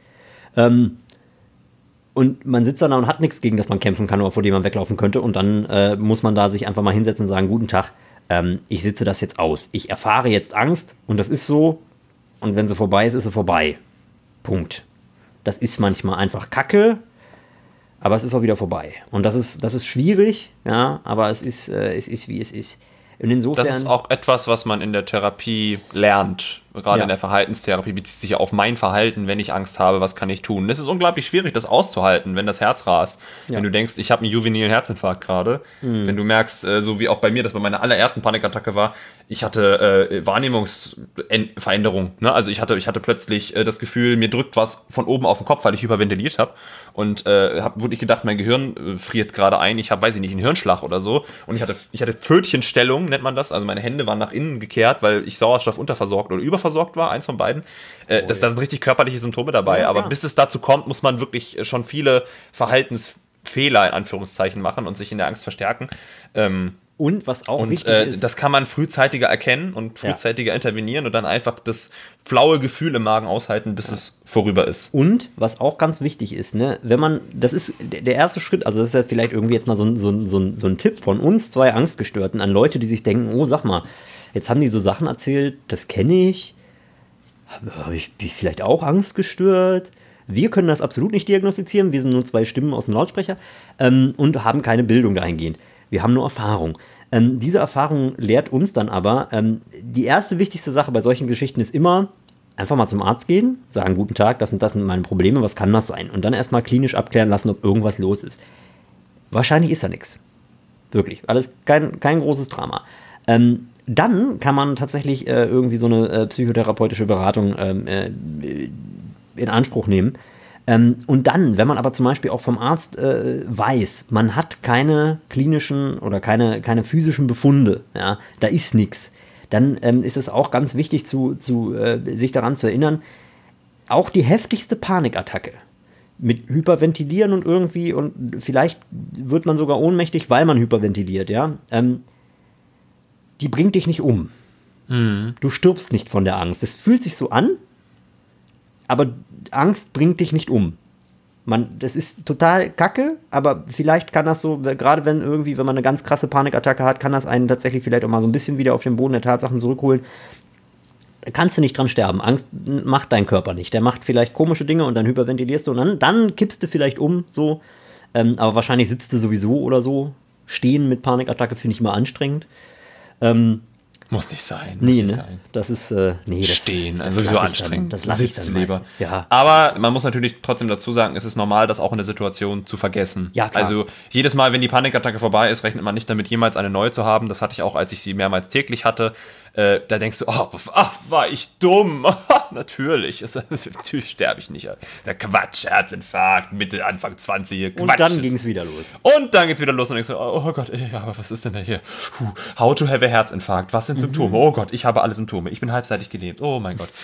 Und man sitzt dann da und hat nichts, gegen das man kämpfen kann oder vor dem man weglaufen könnte. Und dann muss man da sich einfach mal hinsetzen und sagen, guten Tag, ich sitze das jetzt aus. Ich erfahre jetzt Angst und das ist so. Und wenn sie vorbei ist, ist sie vorbei. Punkt. Das ist manchmal einfach Kacke, aber es ist auch wieder vorbei. Und das ist schwierig, ja, aber es ist wie es ist. Und insofern, das ist auch etwas, was man in der Therapie lernt. Gerade in der Verhaltenstherapie bezieht sich ja auf mein Verhalten, wenn ich Angst habe, was kann ich tun? Es ist unglaublich schwierig, das auszuhalten, wenn das Herz rast. Ja. Wenn du denkst, ich habe einen juvenilen Herzinfarkt gerade. Wenn du merkst, so wie auch bei mir, das bei meiner allerersten Panikattacke war, ich hatte Wahrnehmungsveränderung. Ne? Also ich hatte plötzlich das Gefühl, mir drückt was von oben auf den Kopf, weil ich hyperventiliert habe. Und habe wirklich gedacht, mein Gehirn friert gerade ein. Ich habe, weiß ich nicht, einen Hirnschlag oder so. Und ich hatte Pfötchenstellung, nennt man das. Also meine Hände waren nach innen gekehrt, weil ich Sauerstoff unterversorgt oder überversorgt war, eins von beiden. Da sind richtig körperliche Symptome dabei. Ja, aber bis es dazu kommt, muss man wirklich schon viele Verhaltensfehler in Anführungszeichen machen und sich in der Angst verstärken. Und was auch wichtig ist, das kann man frühzeitiger erkennen und frühzeitiger intervenieren und dann einfach das flaue Gefühl im Magen aushalten, bis es vorüber ist. Und was auch ganz wichtig ist, ne, wenn man, das ist der erste Schritt, also das ist ja vielleicht irgendwie jetzt mal so ein Tipp von uns 2 Angstgestörten an Leute, die sich denken, oh, sag mal, jetzt haben die so Sachen erzählt, das kenne ich, habe ich vielleicht auch angstgestört? Wir können das absolut nicht diagnostizieren, wir sind nur 2 Stimmen aus dem Lautsprecher und haben keine Bildung dahingehend. Wir haben nur Erfahrung. Diese Erfahrung lehrt uns dann aber, die erste wichtigste Sache bei solchen Geschichten ist immer, einfach mal zum Arzt gehen, sagen, guten Tag, das und das sind meine Probleme, was kann das sein? Und dann erstmal klinisch abklären lassen, ob irgendwas los ist. Wahrscheinlich ist da nichts. Wirklich, alles kein großes Drama. Dann kann man tatsächlich irgendwie so eine psychotherapeutische Beratung in Anspruch nehmen. Und dann, wenn man aber zum Beispiel auch vom Arzt weiß, man hat keine klinischen oder keine physischen Befunde, ja, da ist nichts, dann ist es auch ganz wichtig, sich daran zu erinnern, auch die heftigste Panikattacke mit Hyperventilieren und vielleicht wird man sogar ohnmächtig, weil man hyperventiliert, ja, die bringt dich nicht um. Du stirbst nicht von der Angst. Es fühlt sich so an, aber Angst bringt dich nicht um. Das ist total kacke, aber vielleicht kann das so, gerade wenn man eine ganz krasse Panikattacke hat, kann das einen tatsächlich vielleicht auch mal so ein bisschen wieder auf den Boden der Tatsachen zurückholen. Da kannst du nicht dran sterben. Angst macht dein Körper nicht. Der macht vielleicht komische Dinge und dann hyperventilierst du und dann kippst du vielleicht um, so. Aber wahrscheinlich sitzt du sowieso oder so. Stehen mit Panikattacke finde ich immer anstrengend. Muss nicht sein. Das ist, Stehen, also sowieso anstrengend. Das lasse ich dann lieber. Ja. Aber man muss natürlich trotzdem dazu sagen, es ist normal, das auch in der Situation zu vergessen. Ja, klar. Also jedes Mal, wenn die Panikattacke vorbei ist, rechnet man nicht damit, jemals eine neue zu haben. Das hatte ich auch, als ich sie mehrmals täglich hatte. Da denkst du, war ich dumm. Natürlich. Natürlich sterbe ich nicht. Der Quatsch, Herzinfarkt, Mitte, Anfang 20. Quatsch. Und dann ging es wieder los. Und dann geht's wieder los und denkst du, oh Gott, aber was ist denn da hier? How to have a Herzinfarkt. Was sind Symptome? Oh Gott, ich habe alle Symptome. Ich bin halbseitig gelähmt. Oh mein Gott.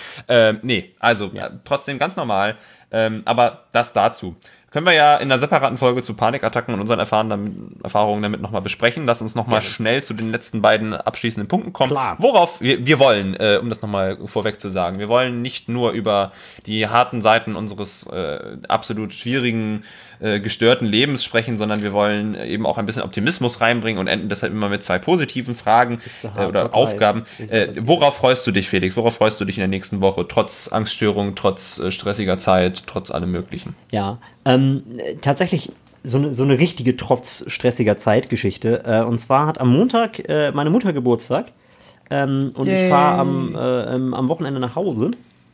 Trotzdem ganz normal. Aber das dazu. Können wir ja in einer separaten Folge zu Panikattacken und unseren Erfahrungen damit nochmal besprechen. Lass uns nochmal schnell zu den letzten beiden abschließenden Punkten kommen. Klar. Worauf wir wollen, um das nochmal vorweg zu sagen, wir wollen nicht nur über die harten Seiten unseres absolut schwierigen, gestörten Lebens sprechen, sondern wir wollen eben auch ein bisschen Optimismus reinbringen und enden deshalb immer mit 2 positiven Fragen oder Aufgaben. Worauf freust du dich, Felix? Worauf freust du dich in der nächsten Woche? Trotz Angststörung, trotz stressiger Zeit, trotz allem Möglichen? Ja, tatsächlich so eine richtige trotz stressiger Zeitgeschichte. Und zwar hat am Montag meine Mutter Geburtstag und ich fahre am Wochenende nach Hause.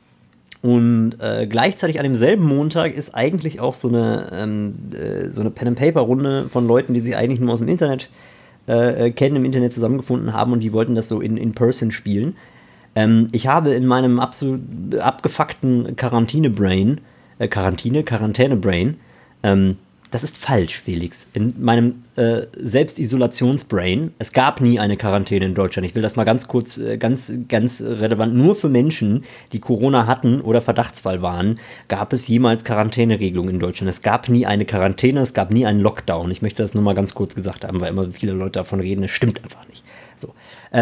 Und gleichzeitig an demselben Montag ist eigentlich auch so eine Pen-and-Paper-Runde von Leuten, die sich eigentlich nur aus dem Internet kennen, im Internet zusammengefunden haben und die wollten das so in Person spielen. Ich habe in meinem absolut abgefuckten Quarantäne-Brain, das ist falsch, Felix. In meinem Selbstisolationsbrain, es gab nie eine Quarantäne in Deutschland. Ich will das mal ganz kurz, ganz relevant, nur für Menschen, die Corona hatten oder Verdachtsfall waren, gab es jemals Quarantäneregelungen in Deutschland. Es gab nie eine Quarantäne, es gab nie einen Lockdown. Ich möchte das nur mal ganz kurz gesagt haben, weil immer viele Leute davon reden. Das stimmt einfach nicht. So.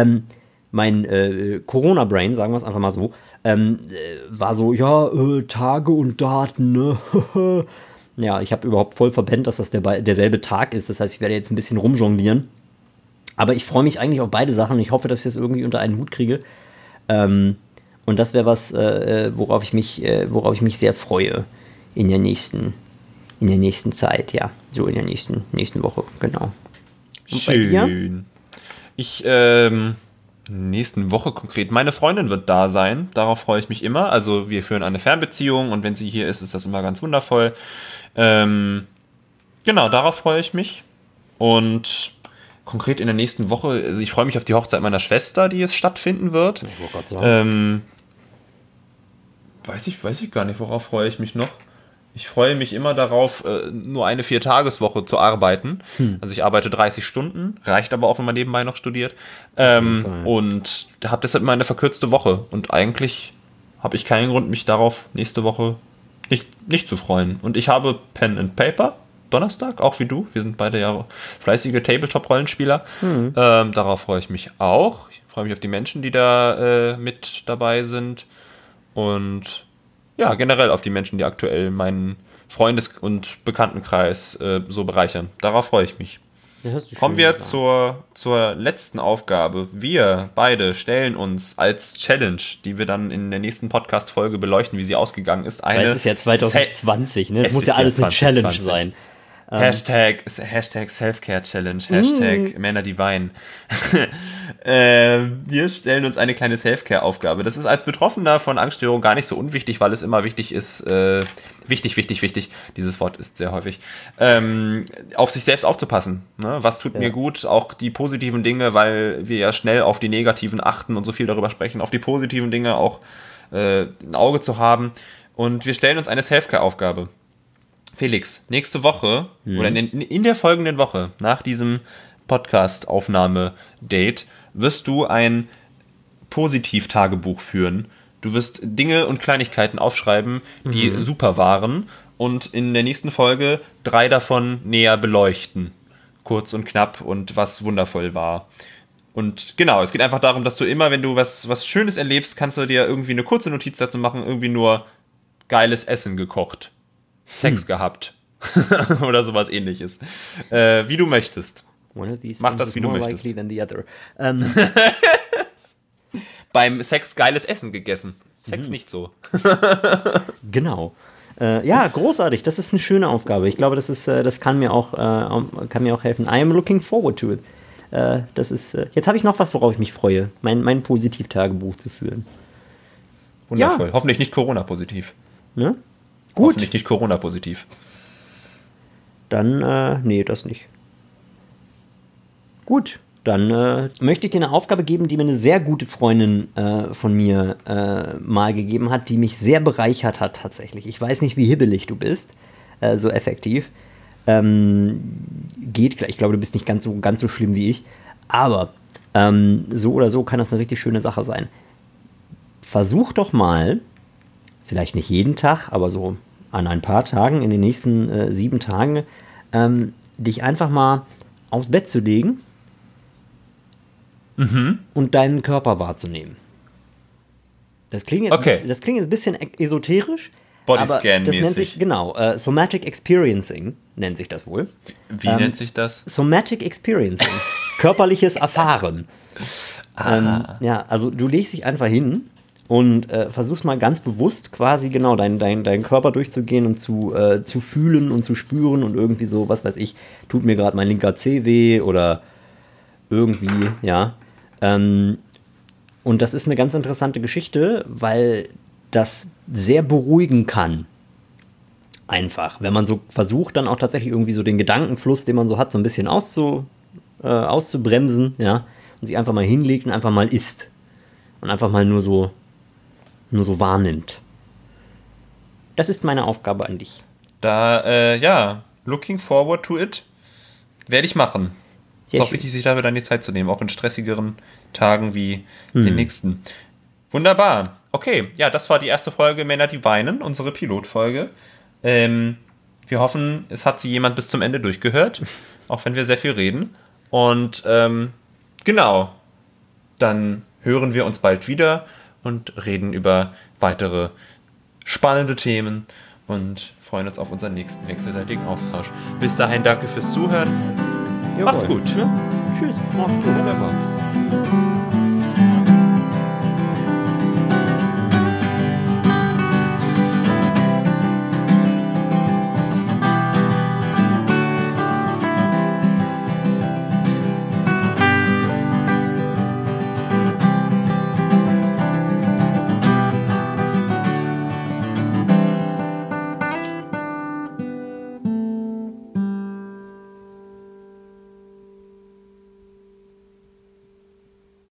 Mein Corona-Brain, sagen wir es einfach mal so, war so, Tage und Daten, ne? Ja, ich habe überhaupt voll verpennt, dass das derselbe Tag ist. Das heißt, ich werde jetzt ein bisschen rumjonglieren. Aber ich freue mich eigentlich auf beide Sachen. Ich hoffe, dass ich das irgendwie unter einen Hut kriege. Und das wäre was, worauf ich mich sehr freue in der nächsten Zeit, ja. So in der nächsten Woche, genau. Und schön. bei dir? Ich, nächsten Woche konkret. Meine Freundin wird da sein. Darauf freue ich mich immer. Also wir führen eine Fernbeziehung und wenn sie hier ist, ist das immer ganz wundervoll. Genau, darauf freue ich mich. Und konkret in der nächsten Woche, also ich freue mich auf die Hochzeit meiner Schwester, die jetzt stattfinden wird. Ich wollte gerade sagen. Weiß ich gar nicht, worauf freue ich mich noch. Ich freue mich immer darauf, nur eine 4-Tageswoche zu arbeiten. Also ich arbeite 30 Stunden, reicht aber auch, wenn man nebenbei noch studiert. Und habe deshalb immer eine verkürzte Woche. Und eigentlich habe ich keinen Grund, mich darauf nächste Woche nicht zu freuen. Und ich habe Pen and Paper Donnerstag, auch wie du. Wir sind beide ja fleißige Tabletop-Rollenspieler. Darauf freue ich mich auch. Ich freue mich auf die Menschen, die da mit dabei sind. Und ja, generell auf die Menschen, die aktuell meinen Freundes- und Bekanntenkreis so bereichern. Darauf freue ich mich. Kommen wir zur letzten Aufgabe. Wir beide stellen uns als Challenge, die wir dann in der nächsten Podcast-Folge beleuchten, wie sie ausgegangen ist. Es ist ja 2020, ne? Es muss ja alles eine Challenge sein. Hashtag Self-Care Challenge, Hashtag Männer, die weinen. Wir stellen uns eine kleine Self-Care-Aufgabe. Das ist als Betroffener von Angststörung gar nicht so unwichtig, weil es immer wichtig ist, wichtig, dieses Wort ist sehr häufig, auf sich selbst aufzupassen. Ne? Was tut mir gut? Auch die positiven Dinge, weil wir ja schnell auf die negativen achten und so viel darüber sprechen, auf die positiven Dinge auch ein Auge zu haben. Und wir stellen uns eine Self-Care-Aufgabe. Felix, nächste Woche oder in der folgenden Woche nach diesem Podcast-Aufnahme-Date wirst du ein Positiv-Tagebuch führen. Du wirst Dinge und Kleinigkeiten aufschreiben, die super waren und in der nächsten Folge 3 davon näher beleuchten. Kurz und knapp und was wundervoll war. Und genau, es geht einfach darum, dass du immer, wenn du was Schönes erlebst, kannst du dir irgendwie eine kurze Notiz dazu machen, irgendwie nur geiles Essen gekocht. Sex gehabt. Oder sowas ähnliches. Wie du möchtest. Mach das, wie du möchtest. Beim Sex geiles Essen gegessen. Sex nicht so. Genau. Ja, großartig. Das ist eine schöne Aufgabe. Ich glaube, das kann mir auch helfen. I am looking forward to it. Jetzt habe ich noch was, worauf ich mich freue. Mein Positiv-Tagebuch zu führen. Wundervoll. Ja. Hoffentlich nicht Corona-positiv. Ne? Gut. Hoffentlich nicht Corona-positiv. Dann, nee, das nicht. Gut, dann möchte ich dir eine Aufgabe geben, die mir eine sehr gute Freundin von mir mal gegeben hat, die mich sehr bereichert hat tatsächlich. Ich weiß nicht, wie hibbelig du bist, so effektiv. Geht klar, ich glaube, du bist nicht ganz so schlimm wie ich. Aber so oder so kann das eine richtig schöne Sache sein. Versuch doch mal, vielleicht nicht jeden Tag, aber so an ein paar Tagen, in den nächsten 7 Tagen, dich einfach mal aufs Bett zu legen und deinen Körper wahrzunehmen. Das klingt jetzt ein bisschen esoterisch, Bodyscan-mäßig. Das nennt sich, genau, Somatic Experiencing nennt sich das wohl. Wie nennt sich das? Somatic Experiencing. Körperliches Erfahren. Ja, also du legst dich einfach hin und versuchst mal ganz bewusst quasi genau deinen Körper durchzugehen und zu fühlen und zu spüren und irgendwie so, was weiß ich, tut mir gerade mein linker Zeh weh oder irgendwie, ja. Und das ist eine ganz interessante Geschichte, weil das sehr beruhigen kann. Einfach, wenn man so versucht, dann auch tatsächlich irgendwie so den Gedankenfluss, den man so hat, so ein bisschen auszubremsen, ja, und sich einfach mal hinlegt und einfach mal isst. Und einfach mal nur so wahrnimmt. Das ist meine Aufgabe an dich. Looking forward to it. Werde ich machen. Es ist auch wichtig, sich dafür dann die Zeit zu nehmen, auch in stressigeren Tagen wie den nächsten. Wunderbar. Okay, ja, das war die erste Folge Männer, die weinen, unsere Pilotfolge. Wir hoffen, es hat sie jemand bis zum Ende durchgehört, auch wenn wir sehr viel reden. Und genau, dann hören wir uns bald wieder und reden über weitere spannende Themen und freuen uns auf unseren nächsten wechselseitigen Austausch. Bis dahin, danke fürs Zuhören. Jawohl. Macht's gut. Ja. Tschüss. Macht's gut. Wunderbar.